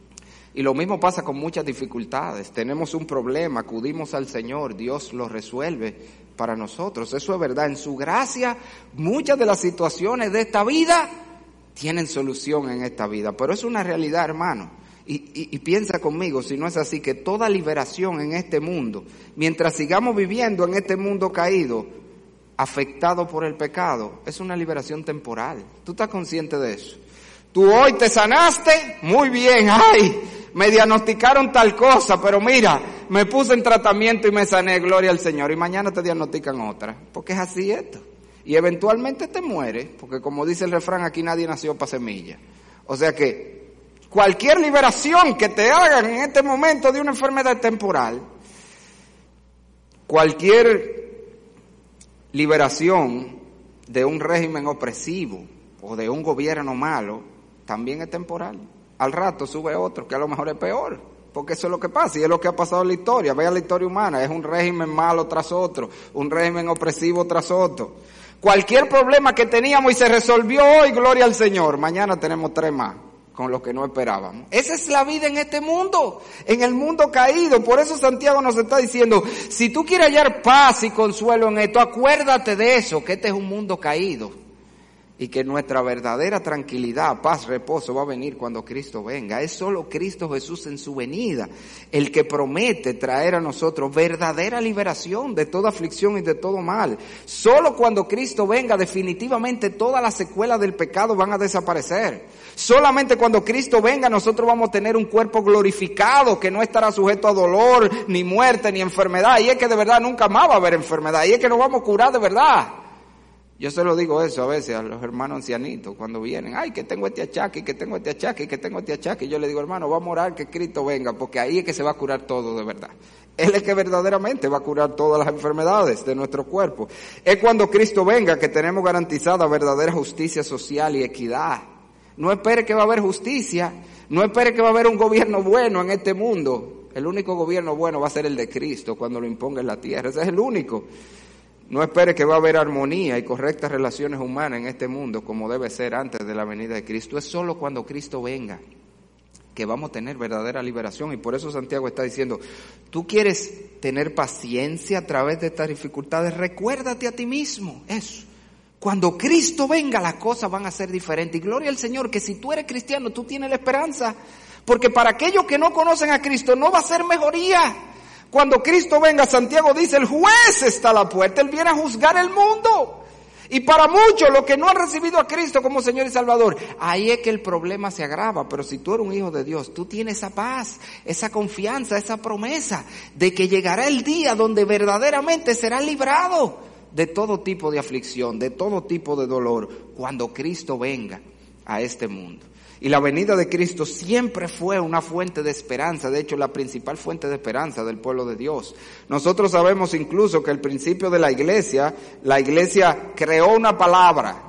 Y lo mismo pasa con muchas dificultades. Tenemos un problema, acudimos al Señor, Dios lo resuelve para nosotros. Eso es verdad. En su gracia, muchas de las situaciones de esta vida tienen solución en esta vida. Pero es una realidad, hermano. Y, y, y piensa conmigo, si no es así, que toda liberación en este mundo, mientras sigamos viviendo en este mundo caído, afectado por el pecado, es una liberación temporal. ¿Tú estás consciente de eso? Tú hoy te sanaste, muy bien, ay, me diagnosticaron tal cosa, pero mira, me puse en tratamiento y me sané, gloria al Señor, y mañana te diagnostican otra, porque es así esto. Y eventualmente te mueres, porque como dice el refrán, aquí nadie nació para semilla. O sea que cualquier liberación que te hagan en este momento de una enfermedad temporal, cualquier liberación de un régimen opresivo o de un gobierno malo, también es temporal. Al rato sube otro que a lo mejor es peor, porque eso es lo que pasa y es lo que ha pasado en la historia. Vea la historia humana, es un régimen malo tras otro, un régimen opresivo tras otro. Cualquier problema que teníamos y se resolvió hoy, gloria al Señor, mañana tenemos tres más con lo que no esperábamos. Esa es la vida en este mundo, en el mundo caído. Por eso Santiago nos está diciendo, si tú quieres hallar paz y consuelo en esto, acuérdate de eso, que este es un mundo caído. Y que nuestra verdadera tranquilidad, paz, reposo va a venir cuando Cristo venga. Es solo Cristo Jesús en su venida el que promete traer a nosotros verdadera liberación de toda aflicción y de todo mal. Solo cuando Cristo venga definitivamente todas las secuelas del pecado van a desaparecer. Solamente cuando Cristo venga nosotros vamos a tener un cuerpo glorificado que no estará sujeto a dolor, ni muerte, ni enfermedad. Y es que de verdad nunca más va a haber enfermedad. Y es que nos vamos a curar de verdad. Yo se lo digo eso a veces a los hermanos ancianitos cuando vienen. Ay, que tengo este achaque, que tengo este achaque, que tengo este achaque. Y yo le digo, hermano, vamos a orar que Cristo venga, porque ahí es que se va a curar todo de verdad. Él es que verdaderamente va a curar todas las enfermedades de nuestro cuerpo. Es cuando Cristo venga que tenemos garantizada verdadera justicia social y equidad. No espere que va a haber justicia. No espere que va a haber un gobierno bueno en este mundo. El único gobierno bueno va a ser el de Cristo cuando lo imponga en la tierra. Ese es el único. No espere que va a haber armonía y correctas relaciones humanas en este mundo como debe ser antes de la venida de Cristo. Es solo cuando Cristo venga que vamos a tener verdadera liberación. Y por eso Santiago está diciendo, tú quieres tener paciencia a través de estas dificultades, recuérdate a ti mismo eso. Cuando Cristo venga las cosas van a ser diferentes. Y gloria al Señor que si tú eres cristiano tú tienes la esperanza. Porque para aquellos que no conocen a Cristo no va a ser mejoría. Cuando Cristo venga, Santiago dice, el juez está a la puerta, Él viene a juzgar el mundo. Y para muchos, los que no han recibido a Cristo como Señor y Salvador, ahí es que el problema se agrava. Pero si tú eres un hijo de Dios, tú tienes esa paz, esa confianza, esa promesa de que llegará el día donde verdaderamente serás librado de todo tipo de aflicción, de todo tipo de dolor, cuando Cristo venga a este mundo. Y la venida de Cristo siempre fue una fuente de esperanza, de hecho la principal fuente de esperanza del pueblo de Dios. Nosotros sabemos incluso que el principio de la iglesia, la iglesia creó una palabra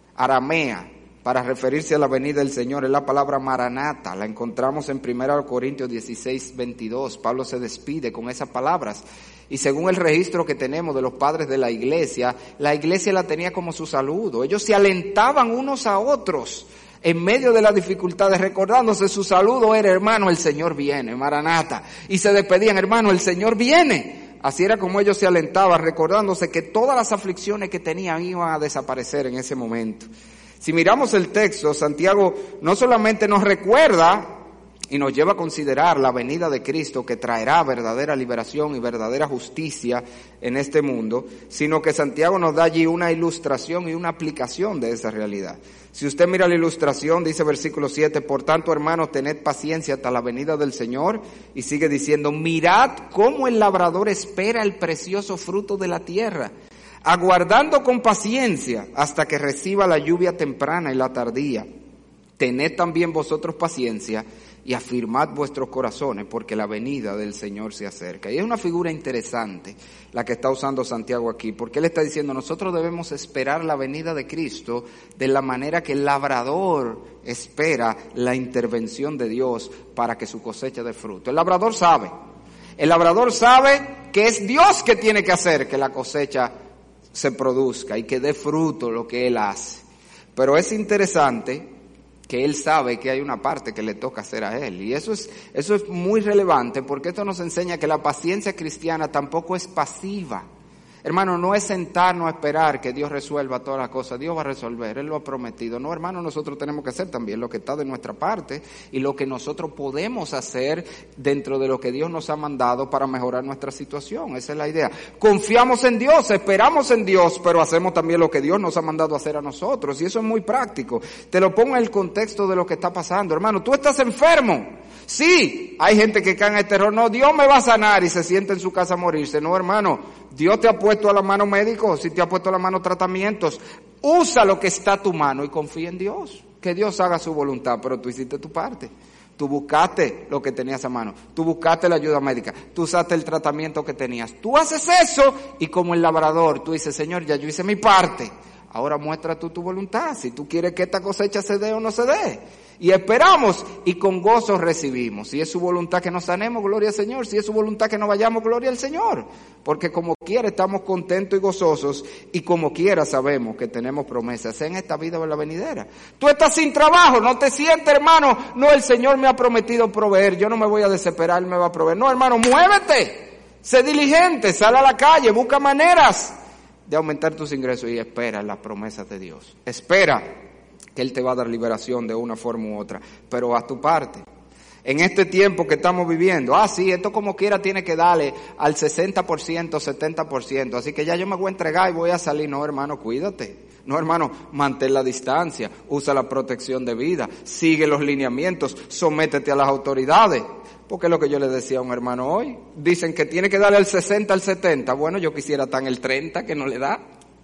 aramea para referirse a la venida del Señor, es la palabra maranata, la encontramos en primera Corintios dieciséis, veintidós, Pablo se despide con esas palabras. Y según el registro que tenemos de los padres de la iglesia, la iglesia la tenía como su saludo, ellos se alentaban unos a otros en medio de las dificultades, recordándose su saludo era, hermano, el Señor viene, maranata. Y se despedían, hermano, el Señor viene. Así era como ellos se alentaban, recordándose que todas las aflicciones que tenían iban a desaparecer en ese momento. Si miramos el texto, Santiago no solamente nos recuerda y nos lleva a considerar la venida de Cristo que traerá verdadera liberación y verdadera justicia en este mundo, sino que Santiago nos da allí una ilustración y una aplicación de esa realidad. Si usted mira la ilustración, dice versículo siete, por tanto, hermanos, tened paciencia hasta la venida del Señor, y sigue diciendo, mirad cómo el labrador espera el precioso fruto de la tierra, aguardando con paciencia hasta que reciba la lluvia temprana y la tardía. Tened también vosotros paciencia y afirmad vuestros corazones, porque la venida del Señor se acerca. Y es una figura interesante la que está usando Santiago aquí, porque él está diciendo, nosotros debemos esperar la venida de Cristo de la manera que el labrador espera la intervención de Dios para que su cosecha dé fruto. El labrador sabe, el labrador sabe que es Dios que tiene que hacer que la cosecha se produzca y que dé fruto lo que él hace. Pero es interesante que él sabe que hay una parte que le toca hacer a él. Y eso es, eso es muy relevante, porque esto nos enseña que la paciencia cristiana tampoco es pasiva. Hermano, no es sentarnos a esperar que Dios resuelva todas las cosas. Dios va a resolver, Él lo ha prometido. No, hermano, nosotros tenemos que hacer también lo que está de nuestra parte y lo que nosotros podemos hacer dentro de lo que Dios nos ha mandado para mejorar nuestra situación. Esa es la idea. Confiamos en Dios, esperamos en Dios, pero hacemos también lo que Dios nos ha mandado hacer a nosotros. Y eso es muy práctico. Te lo pongo en el contexto de lo que está pasando. Hermano, tú estás enfermo. Sí, hay gente que cae en este error. No, Dios me va a sanar y se sienta en su casa a morirse. No, hermano, Dios te ha puesto a la mano médicos, si te ha puesto a la mano tratamientos. Usa lo que está a tu mano y confía en Dios. Que Dios haga su voluntad, pero tú hiciste tu parte. Tú buscaste lo que tenías a mano. Tú buscaste la ayuda médica. Tú usaste el tratamiento que tenías. Tú haces eso y como el labrador, tú dices, Señor, ya yo hice mi parte. Ahora muestra tú tu voluntad. Si tú quieres que esta cosecha se dé o no se dé. Y esperamos y con gozo recibimos. Si es su voluntad que nos sanemos, gloria al Señor. Si es su voluntad que nos vayamos, gloria al Señor. Porque como quiera estamos contentos y gozosos y como quiera sabemos que tenemos promesas en esta vida o en la venidera. Tú estás sin trabajo, no te sientes, hermano. No, el Señor me ha prometido proveer. Yo no me voy a desesperar, Él me va a proveer. No, hermano, muévete. Sé diligente, sal a la calle, busca maneras de aumentar tus ingresos y espera las promesas de Dios. Espera que Él te va a dar liberación de una forma u otra, pero haz tu parte. En este tiempo que estamos viviendo, ah sí, esto como quiera tiene que darle al sesenta por ciento, setenta por ciento, así que ya yo me voy a entregar y voy a salir. No, hermano, cuídate. No, hermano, mantén la distancia, usa la protección de vida, sigue los lineamientos, sométete a las autoridades. Porque es lo que yo le decía a un hermano hoy. Dicen que tiene que darle al sesenta, al setenta. Bueno, yo quisiera estar en el treinta, que no le da.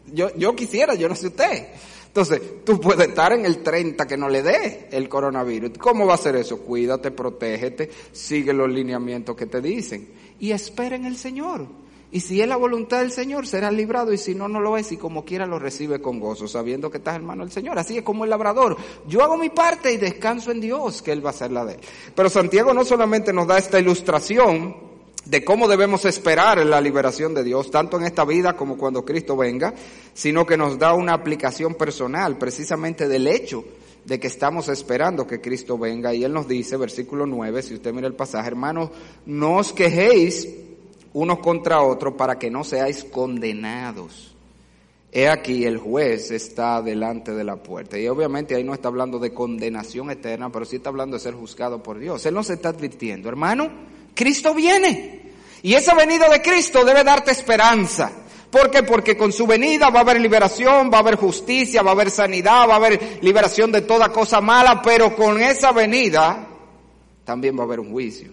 Yo, yo quisiera, yo no sé usted. Entonces, tú puedes estar en el treinta que no le dé el coronavirus. ¿Cómo va a ser eso? Cuídate, protégete, sigue los lineamientos que te dicen y espera en el Señor. Y si es la voluntad del Señor, serás librado, y si no, no lo es, y como quiera lo recibe con gozo, sabiendo que estás en manos del Señor. Así es como el labrador. Yo hago mi parte y descanso en Dios, que Él va a hacer la de Él. Pero Santiago no solamente nos da esta ilustración de cómo debemos esperar en la liberación de Dios, tanto en esta vida como cuando Cristo venga, sino que nos da una aplicación personal, precisamente del hecho de que estamos esperando que Cristo venga. Y Él nos dice, versículo nueve, si usted mira el pasaje, hermanos, no os quejéis unos contra otros para que no seáis condenados. He aquí el juez está delante de la puerta. Y obviamente ahí no está hablando de condenación eterna, pero sí está hablando de ser juzgado por Dios. Él nos está advirtiendo, hermano, Cristo viene. Y esa venida de Cristo debe darte esperanza. ¿Por qué? Porque con su venida va a haber liberación, va a haber justicia, va a haber sanidad, va a haber liberación de toda cosa mala, pero con esa venida también va a haber un juicio.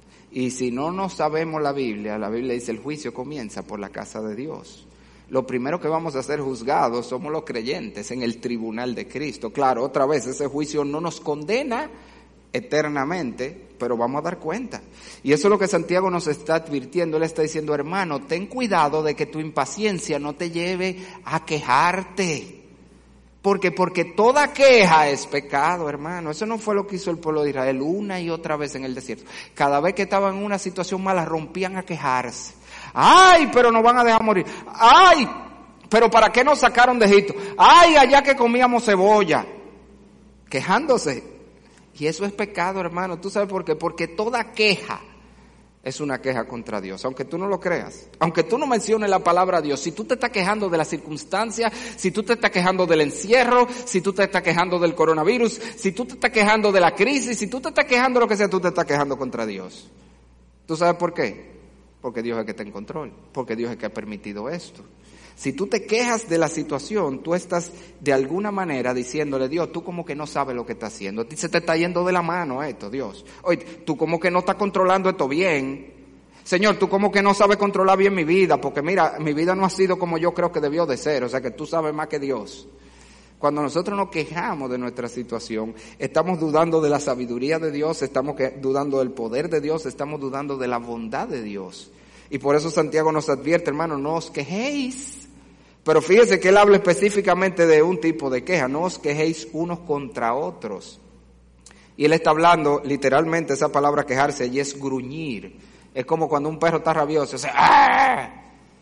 Y si no nos sabemos la Biblia, la Biblia dice el juicio comienza por la casa de Dios. Lo primero que vamos a ser juzgados somos los creyentes en el tribunal de Cristo. Claro, otra vez, ese juicio no nos condena eternamente, pero vamos a dar cuenta. Y eso es lo que Santiago nos está advirtiendo. Él está diciendo, hermano, ten cuidado de que tu impaciencia no te lleve a quejarte. Porque, porque toda queja es pecado, hermano. Eso no fue lo que hizo el pueblo de Israel una y otra vez en el desierto. Cada vez que estaban en una situación mala, rompían a quejarse. ¡Ay, pero nos van a dejar morir! ¡Ay, pero para qué nos sacaron de Egipto! ¡Ay, allá que comíamos cebolla! Quejándose. Y eso es pecado, hermano. ¿Tú sabes por qué? Porque toda queja es una queja contra Dios, aunque tú no lo creas, aunque tú no menciones la palabra Dios. Si tú te estás quejando de las circunstancias, si tú te estás quejando del encierro, si tú te estás quejando del coronavirus, si tú te estás quejando de la crisis, si tú te estás quejando de lo que sea, tú te estás quejando contra Dios. ¿Tú sabes por qué? Porque Dios es el que está en control, porque Dios es el que ha permitido esto. Si tú te quejas de la situación, tú estás de alguna manera diciéndole, Dios, tú como que no sabes lo que estás haciendo. A ti se te está yendo de la mano esto, Dios. Oye, tú como que no estás controlando esto bien. Señor, tú como que no sabes controlar bien mi vida, porque mira, mi vida no ha sido como yo creo que debió de ser. O sea que tú sabes más que Dios. Cuando nosotros nos quejamos de nuestra situación, estamos dudando de la sabiduría de Dios, estamos dudando del poder de Dios, estamos dudando de la bondad de Dios. Y por eso Santiago nos advierte, hermano, no os quejéis. Pero fíjese que él habla específicamente de un tipo de queja, no os quejéis unos contra otros. Y él está hablando literalmente esa palabra quejarse y es gruñir. Es como cuando un perro está rabioso, o sea, ¡ah!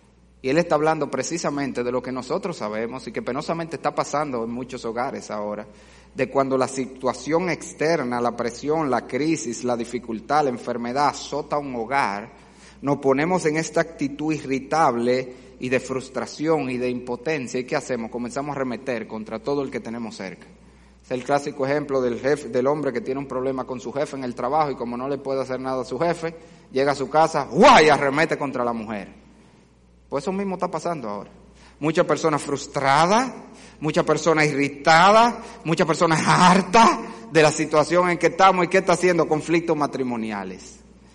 Y él está hablando precisamente de lo que nosotros sabemos y que penosamente está pasando en muchos hogares ahora, de cuando la situación externa, la presión, la crisis, la dificultad, la enfermedad azota un hogar, nos ponemos en esta actitud irritable y de frustración y de impotencia. ¿Y qué hacemos? Comenzamos a arremeter contra todo el que tenemos cerca. Es el clásico ejemplo del jefe, del hombre que tiene un problema con su jefe en el trabajo y como no le puede hacer nada a su jefe, llega a su casa, ¡guay!, y arremete contra la mujer. Pues eso mismo está pasando ahora. Muchas personas frustradas, muchas personas irritadas, muchas personas hartas de la situación en que estamos y qué está haciendo, conflictos matrimoniales.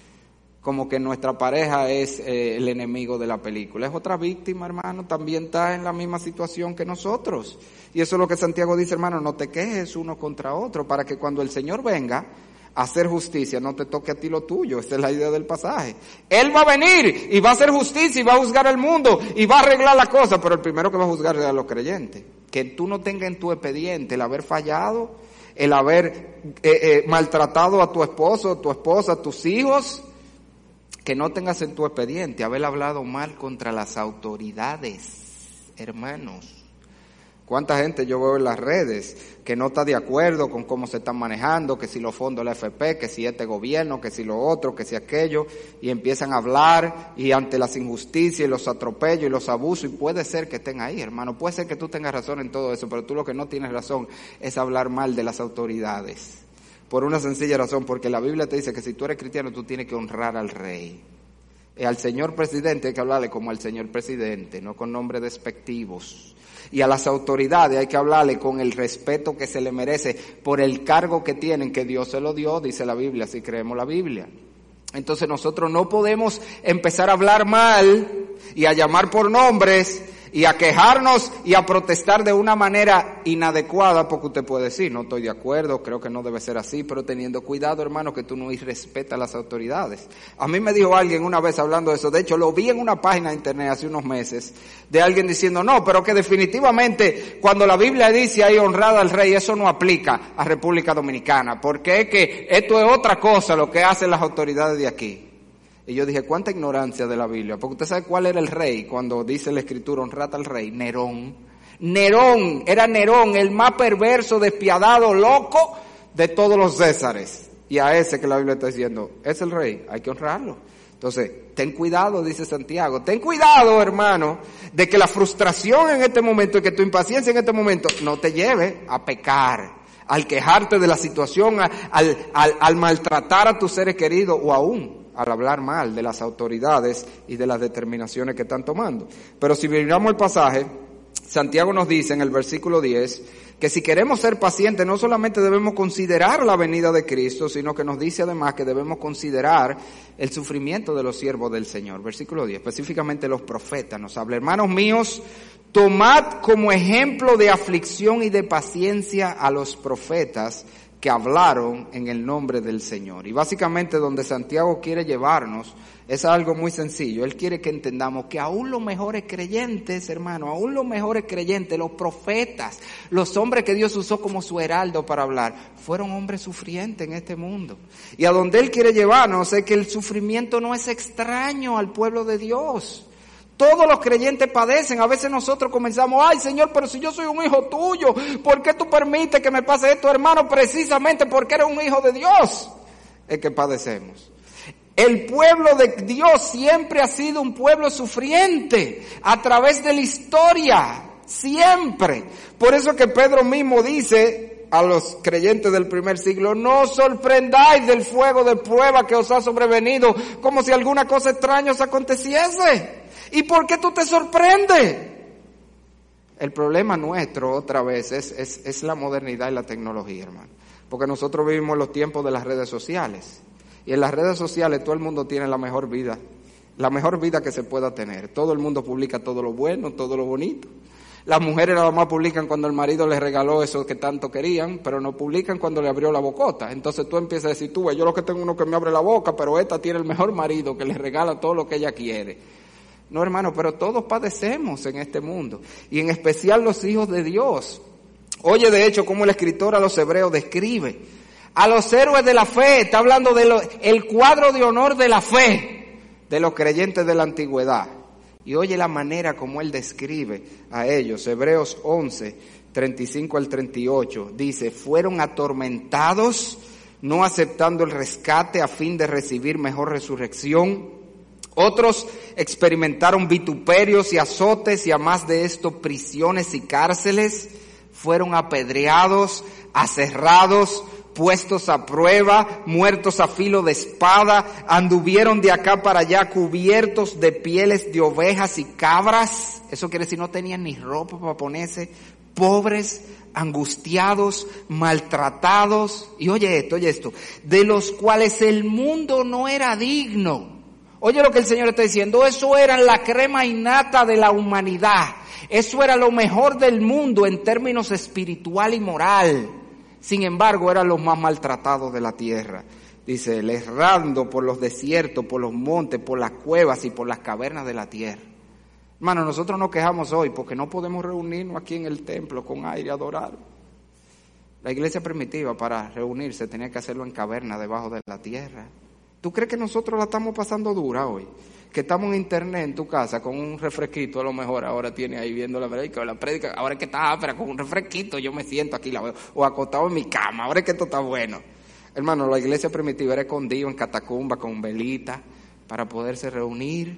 Como que nuestra pareja es eh, el enemigo de la película. Es otra víctima, hermano, también está en la misma situación que nosotros. Y eso es lo que Santiago dice, hermano, no te quejes uno contra otro, para que cuando el Señor venga a hacer justicia, no te toque a ti lo tuyo. Esa es la idea del pasaje. Él va a venir y va a hacer justicia y va a juzgar al mundo y va a arreglar la cosa, pero el primero que va a juzgar es a los creyentes. Que tú no tengas en tu expediente el haber fallado, el haber eh, eh, maltratado a tu esposo, a tu esposa, a tus hijos. Que no tengas en tu expediente haber hablado mal contra las autoridades, hermanos. ¿Cuánta gente yo veo en las redes que no está de acuerdo con cómo se están manejando, que si los fondos de la F P, que si este gobierno, que si lo otro, que si aquello, y empiezan a hablar y ante las injusticias y los atropellos y los abusos, y puede ser que estén ahí, hermano, puede ser que tú tengas razón en todo eso, pero tú lo que no tienes razón es hablar mal de las autoridades. Por una sencilla razón, porque la Biblia te dice que si tú eres cristiano, tú tienes que honrar al rey. Y al señor presidente hay que hablarle como al señor presidente, no con nombres despectivos. Y a las autoridades hay que hablarle con el respeto que se le merece por el cargo que tienen, que Dios se lo dio, dice la Biblia, si creemos la Biblia. Entonces nosotros no podemos empezar a hablar mal y a llamar por nombres y a quejarnos y a protestar de una manera inadecuada, porque usted puede decir, no estoy de acuerdo, creo que no debe ser así, pero teniendo cuidado, hermano, que tú no irrespetas a las autoridades. A mí me dijo alguien una vez hablando de eso, de hecho lo vi en una página de internet hace unos meses, de alguien diciendo, no, pero que definitivamente cuando la Biblia dice ahí honrado al rey, eso no aplica a República Dominicana, porque es que esto es otra cosa lo que hacen las autoridades de aquí. Y yo dije, cuánta ignorancia de la Biblia, porque usted sabe cuál era el rey cuando dice la Escritura, honrad al rey, Nerón. Nerón, era Nerón, el más perverso, despiadado, loco de todos los Césares. Y a ese que la Biblia está diciendo, es el rey, hay que honrarlo. Entonces, ten cuidado, dice Santiago, ten cuidado, hermano, de que la frustración en este momento y que tu impaciencia en este momento no te lleve a pecar, al quejarte de la situación, al, al, al maltratar a tus seres queridos o aún al hablar mal de las autoridades y de las determinaciones que están tomando. Pero si miramos el pasaje, Santiago nos dice en el versículo diez que si queremos ser pacientes no solamente debemos considerar la venida de Cristo, sino que nos dice además que debemos considerar el sufrimiento de los siervos del Señor. Versículo diez, específicamente los profetas nos habla, hermanos míos, tomad como ejemplo de aflicción y de paciencia a los profetas que hablaron en el nombre del Señor. Y básicamente donde Santiago quiere llevarnos es algo muy sencillo. Él quiere que entendamos que aún los mejores creyentes, hermano, aún los mejores creyentes, los profetas, los hombres que Dios usó como su heraldo para hablar, fueron hombres sufrientes en este mundo. Y a donde Él quiere llevarnos es que el sufrimiento no es extraño al pueblo de Dios. Todos los creyentes padecen. A veces nosotros comenzamos, ay Señor, pero si yo soy un hijo tuyo, ¿por qué tú permites que me pase esto, hermano? Precisamente porque eres un hijo de Dios, es que padecemos. El pueblo de Dios siempre ha sido un pueblo sufriente, a través de la historia, siempre. Por eso que Pedro mismo dice a los creyentes del primer siglo, no os sorprendáis del fuego de prueba que os ha sobrevenido, como si alguna cosa extraña os aconteciese. ¿Y por qué tú te sorprendes? El problema nuestro, otra vez, es, es, es la modernidad y la tecnología, hermano. Porque nosotros vivimos los tiempos de las redes sociales. Y en las redes sociales todo el mundo tiene la mejor vida. La mejor vida que se pueda tener. Todo el mundo publica todo lo bueno, todo lo bonito. Las mujeres nada más publican cuando el marido les regaló eso que tanto querían, pero no publican cuando le abrió la bocota. Entonces tú empiezas a decir, tú, yo lo que tengo uno que me abre la boca, pero esta tiene el mejor marido que le regala todo lo que ella quiere. No, hermano, pero todos padecemos en este mundo, y en especial los hijos de Dios. Oye, de hecho, como el escritor a los hebreos describe a los héroes de la fe, está hablando del cuadro de honor de la fe de los creyentes de la antigüedad. Y oye la manera como él describe a ellos. Hebreos once, treinta y cinco al treinta y ocho, dice, fueron atormentados, no aceptando el rescate a fin de recibir mejor resurrección. Otros experimentaron vituperios y azotes, y a más de esto prisiones y cárceles. Fueron apedreados, aserrados, puestos a prueba, muertos a filo de espada, anduvieron de acá para allá cubiertos de pieles de ovejas y cabras. Eso quiere decir no tenían ni ropa para ponerse, pobres, angustiados, maltratados. Y oye esto, oye esto, de los cuales el mundo no era digno. Oye lo que el Señor está diciendo, eso era la crema innata de la humanidad, eso era lo mejor del mundo en términos espiritual y moral. Sin embargo, eran los más maltratados de la tierra. Dice, errando por los desiertos, por los montes, por las cuevas y por las cavernas de la tierra. Hermano, nosotros nos quejamos hoy porque no podemos reunirnos aquí en el templo con aire a adorar. La iglesia primitiva, para reunirse, tenía que hacerlo en cavernas debajo de la tierra. ¿Tú crees que nosotros la estamos pasando dura hoy? Que estamos en internet en tu casa con un refresquito, a lo mejor ahora tiene ahí viendo la prédica, la prédica, ahora es que está ápera, con un refresquito yo me siento aquí, la veo, o acostado en mi cama, ahora es que esto está bueno. Hermano, la iglesia primitiva era escondido en catacumba con velita para poderse reunir.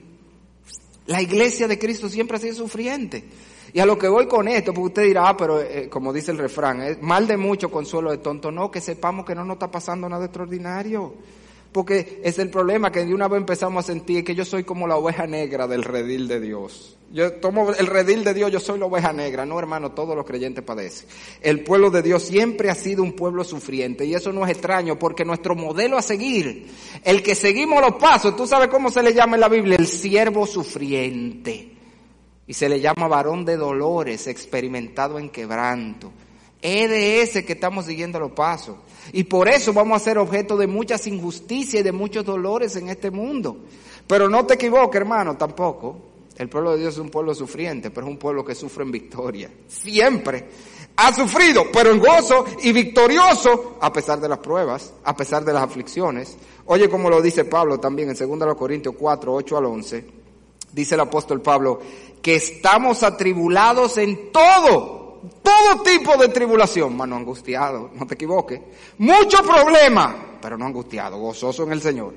La iglesia de Cristo siempre ha sido sufriente. Y a lo que voy con esto, porque usted dirá, ah, pero eh, como dice el refrán, es mal de mucho, consuelo de tonto. No, que sepamos que no nos está pasando nada extraordinario. Porque es el problema que de una vez empezamos a sentir que yo soy como la oveja negra del redil de Dios. Yo tomo el redil de Dios, yo soy la oveja negra. No, hermano, todos los creyentes padecen. El pueblo de Dios siempre ha sido un pueblo sufriente, y eso no es extraño porque nuestro modelo a seguir, el que seguimos los pasos, ¿tú sabes cómo se le llama en la Biblia? El siervo sufriente. Y se le llama varón de dolores, experimentado en quebranto. Es de ese que estamos siguiendo los pasos. Y por eso vamos a ser objeto de muchas injusticias y de muchos dolores en este mundo. Pero no te equivoques, hermano, tampoco. El pueblo de Dios es un pueblo sufriente, pero es un pueblo que sufre en victoria. Siempre ha sufrido, pero en gozo y victorioso, a pesar de las pruebas, a pesar de las aflicciones. Oye como lo dice Pablo también en segunda Corintios cuatro, ocho al once. Dice el apóstol Pablo, que estamos atribulados en todo, todo tipo de tribulación, mano, angustiado, no te equivoques, mucho problema, pero no angustiado, gozoso en el Señor,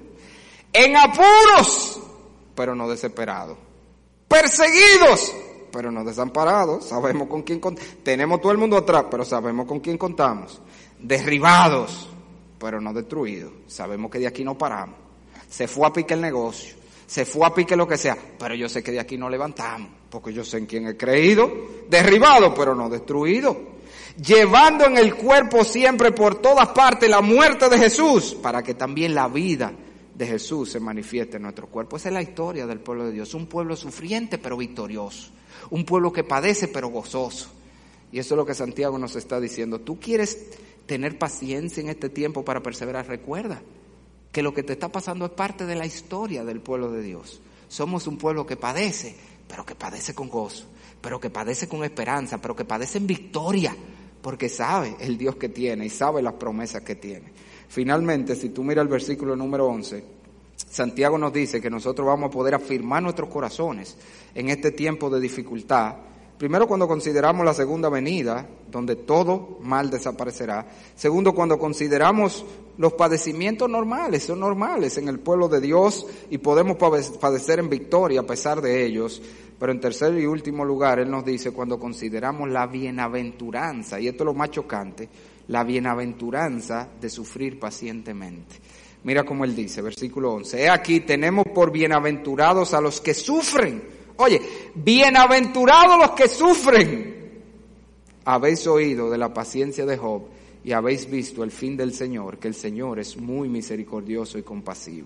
en apuros, pero no desesperado, perseguidos, pero no desamparados, sabemos con quién contamos, tenemos todo el mundo atrás, pero sabemos con quién contamos, derribados, pero no destruidos, sabemos que de aquí no paramos, se fue a pique el negocio, se fue a pique lo que sea, pero yo sé que de aquí no levantamos, porque yo sé en quién he creído, derribado pero no destruido, llevando en el cuerpo siempre por todas partes la muerte de Jesús, para que también la vida de Jesús se manifieste en nuestro cuerpo. Esa es la historia del pueblo de Dios, un pueblo sufriente pero victorioso, un pueblo que padece pero gozoso. Y eso es lo que Santiago nos está diciendo. Tú quieres tener paciencia en este tiempo para perseverar, recuerda que lo que te está pasando es parte de la historia del pueblo de Dios. Somos un pueblo que padece, pero que padece con gozo, pero que padece con esperanza, pero que padece en victoria, porque sabe el Dios que tiene y sabe las promesas que tiene. Finalmente, si tú miras el versículo número once, Santiago nos dice que nosotros vamos a poder afirmar nuestros corazones en este tiempo de dificultad. Primero, cuando consideramos la segunda venida, donde todo mal desaparecerá. Segundo, cuando consideramos los padecimientos normales, son normales en el pueblo de Dios y podemos padecer en victoria a pesar de ellos. Pero en tercer y último lugar, Él nos dice cuando consideramos la bienaventuranza, y esto es lo más chocante, la bienaventuranza de sufrir pacientemente. Mira cómo Él dice, versículo once, he aquí tenemos por bienaventurados a los que sufren. Oye, bienaventurados los que sufren. Habéis oído de la paciencia de Job y habéis visto el fin del Señor, que el Señor es muy misericordioso y compasivo.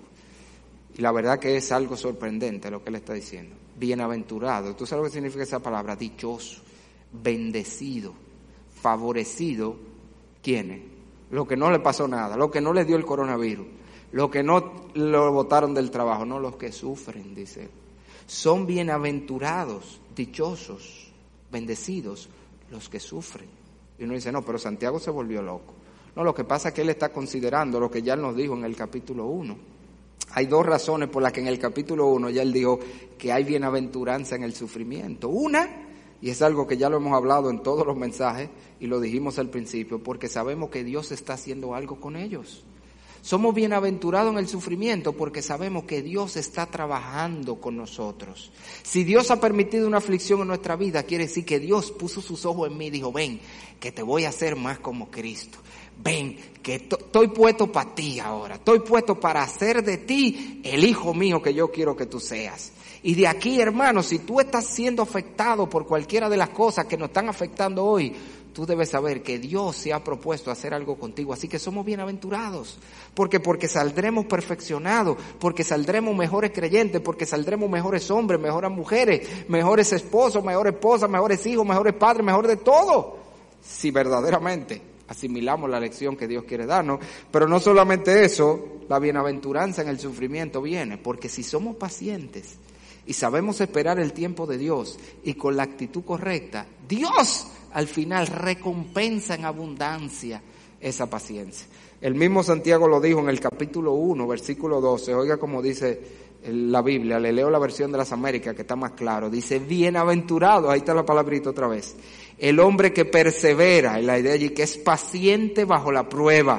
Y la verdad que es algo sorprendente lo que Él está diciendo. Bienaventurado, ¿tú sabes lo que significa esa palabra? Dichoso, bendecido, favorecido. ¿Quiénes? Lo que no le pasó nada, lo que no le dio el coronavirus, lo que no lo botaron del trabajo, no, los que sufren, dice Él. Son bienaventurados, dichosos, bendecidos los que sufren. Y uno dice, no, pero Santiago se volvió loco. No, lo que pasa es que él está considerando lo que ya nos dijo en el capítulo uno. Hay dos razones por las que en el capítulo uno ya él dijo que hay bienaventuranza en el sufrimiento. Una, y es algo que ya lo hemos hablado en todos los mensajes y lo dijimos al principio, porque sabemos que Dios está haciendo algo con ellos. Somos bienaventurados en el sufrimiento porque sabemos que Dios está trabajando con nosotros. Si Dios ha permitido una aflicción en nuestra vida, quiere decir que Dios puso sus ojos en mí y dijo, ven, que te voy a hacer más como Cristo. Ven, que to- estoy puesto para ti ahora. Estoy puesto para hacer de ti el hijo mío que yo quiero que tú seas. Y de aquí, hermano, si tú estás siendo afectado por cualquiera de las cosas que nos están afectando hoy, tú debes saber que Dios se ha propuesto hacer algo contigo, así que somos bienaventurados, porque porque saldremos perfeccionados, porque saldremos mejores creyentes, porque saldremos mejores hombres, mejores mujeres, mejores esposos, mejores esposas, mejores hijos, mejores padres, mejor de todo, si verdaderamente asimilamos la lección que Dios quiere darnos. Pero no solamente eso, la bienaventuranza en el sufrimiento viene, porque si somos pacientes y sabemos esperar el tiempo de Dios y con la actitud correcta, Dios al final recompensa en abundancia esa paciencia. El mismo Santiago lo dijo en el capítulo uno, versículo doce. Oiga como dice la Biblia, le leo la versión de las Américas que está más claro. Dice, bienaventurado, ahí está la palabrita otra vez, el hombre que persevera, y la idea allí que es paciente bajo la prueba,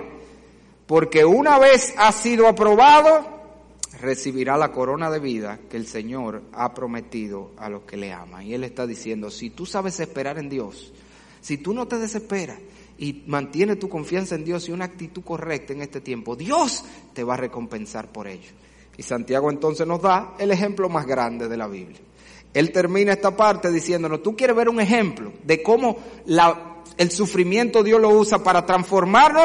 porque una vez ha sido aprobado, recibirá la corona de vida que el Señor ha prometido a los que le aman. Y Él está diciendo, si tú sabes esperar en Dios, si tú no te desesperas y mantienes tu confianza en Dios y una actitud correcta en este tiempo, Dios te va a recompensar por ello. Y Santiago entonces nos da el ejemplo más grande de la Biblia. Él termina esta parte diciéndonos, tú quieres ver un ejemplo de cómo la, el sufrimiento Dios lo usa para transformarnos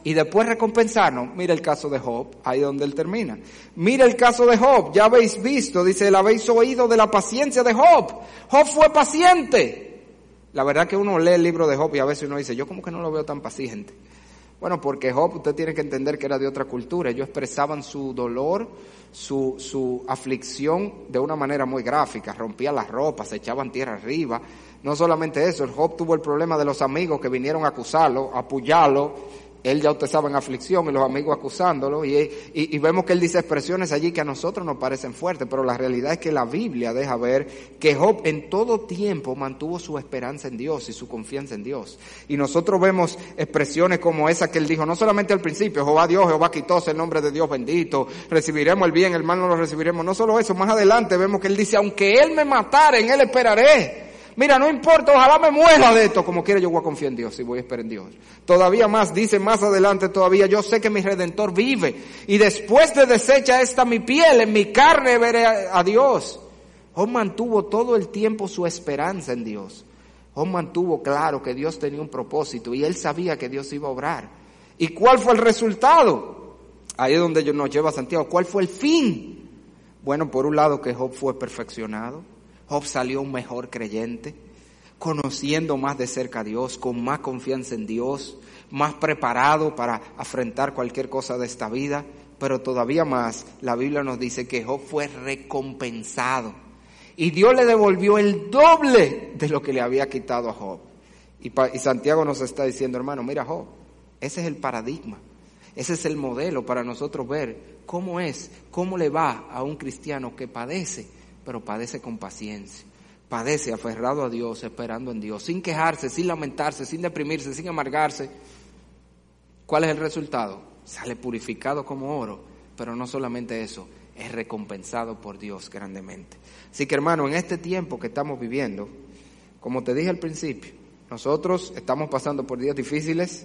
y después recompensarnos. Mira el caso de Job, ahí donde él termina. Mira el caso de Job, ya habéis visto, dice, él habéis oído de la paciencia de Job. Job fue paciente. La verdad que uno lee el libro de Job y a veces uno dice, yo como que no lo veo tan paciente. Bueno, porque Job, usted tiene que entender que era de otra cultura. Ellos expresaban su dolor, su, su aflicción de una manera muy gráfica. Rompían las ropas, se echaban tierra arriba. No solamente eso, el Job tuvo el problema de los amigos que vinieron a acusarlo, a apoyarlo. Él ya usted sabe en aflicción y los amigos acusándolo. Y, y, y vemos que él dice expresiones allí que a nosotros nos parecen fuertes. Pero la realidad es que la Biblia deja ver que Job en todo tiempo mantuvo su esperanza en Dios y su confianza en Dios. Y nosotros vemos expresiones como esa que él dijo, no solamente al principio, Jehová Dios, Jehová quitóse, el nombre de Dios bendito, recibiremos el bien, el mal no lo recibiremos. No solo eso, más adelante vemos que él dice, aunque él me matara, en él esperaré. Mira, no importa, ojalá me muera de esto, como quiera yo voy a confiar en Dios y voy a esperar en Dios. Todavía más, dice más adelante todavía, yo sé que mi Redentor vive y después de deshecha esta mi piel, en mi carne veré a, a Dios. Job mantuvo todo el tiempo su esperanza en Dios. Job mantuvo claro que Dios tenía un propósito y él sabía que Dios iba a obrar. ¿Y cuál fue el resultado? Ahí es donde nos lleva Santiago. ¿Cuál fue el fin? Bueno, por un lado que Job fue perfeccionado. Job salió un mejor creyente, conociendo más de cerca a Dios, con más confianza en Dios, más preparado para afrontar cualquier cosa de esta vida, pero todavía más, la Biblia nos dice que Job fue recompensado y Dios le devolvió el doble de lo que le había quitado a Job. Y, pa, y Santiago nos está diciendo, hermano, mira Job, ese es el paradigma, ese es el modelo para nosotros ver cómo es, cómo le va a un cristiano que padece, pero padece con paciencia, padece aferrado a Dios, esperando en Dios, sin quejarse, sin lamentarse, sin deprimirse, sin amargarse. ¿Cuál es el resultado? Sale purificado como oro, pero no solamente eso, es recompensado por Dios grandemente. Así que hermano, en este tiempo que estamos viviendo, como te dije al principio, nosotros estamos pasando por días difíciles,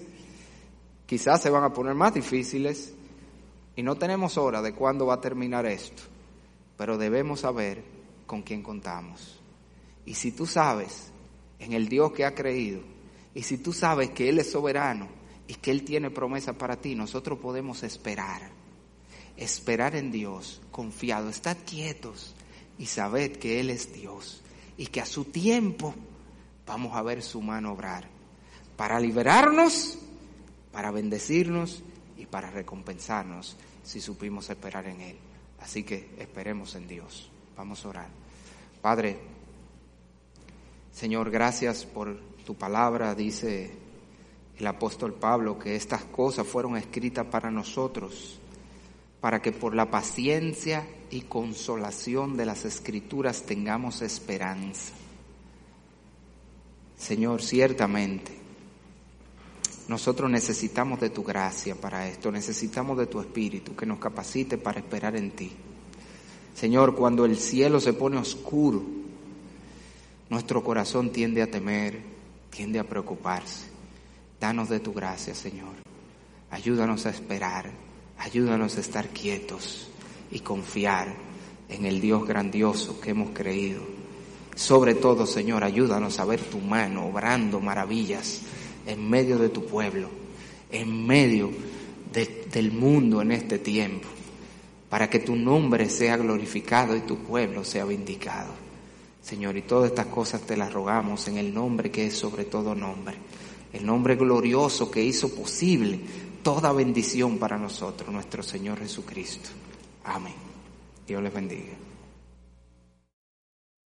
quizás se van a poner más difíciles, y no tenemos hora de cuándo va a terminar esto. Pero debemos saber con quién contamos. Y si tú sabes en el Dios que ha creído, y si tú sabes que Él es soberano y que Él tiene promesa para ti, nosotros podemos esperar. Esperar en Dios, confiado. Estad quietos y sabed que Él es Dios y que a su tiempo vamos a ver su mano obrar para liberarnos, para bendecirnos y para recompensarnos si supimos esperar en Él. Así que esperemos en Dios. Vamos a orar. Padre, Señor, gracias por tu palabra. Dice el apóstol Pablo que estas cosas fueron escritas para nosotros, para que por la paciencia y consolación de las Escrituras tengamos esperanza. Señor, ciertamente, nosotros necesitamos de tu gracia para esto, necesitamos de tu Espíritu que nos capacite para esperar en ti. Señor, cuando el cielo se pone oscuro, nuestro corazón tiende a temer, tiende a preocuparse. Danos de tu gracia, Señor. Ayúdanos a esperar, ayúdanos a estar quietos y confiar en el Dios grandioso que hemos creído. Sobre todo, Señor, ayúdanos a ver tu mano obrando maravillas en medio de tu pueblo, en medio de, del mundo en este tiempo, para que tu nombre sea glorificado y tu pueblo sea vindicado. Señor, y todas estas cosas te las rogamos en el nombre que es sobre todo nombre, el nombre glorioso que hizo posible toda bendición para nosotros, nuestro Señor Jesucristo. Amén. Dios les bendiga.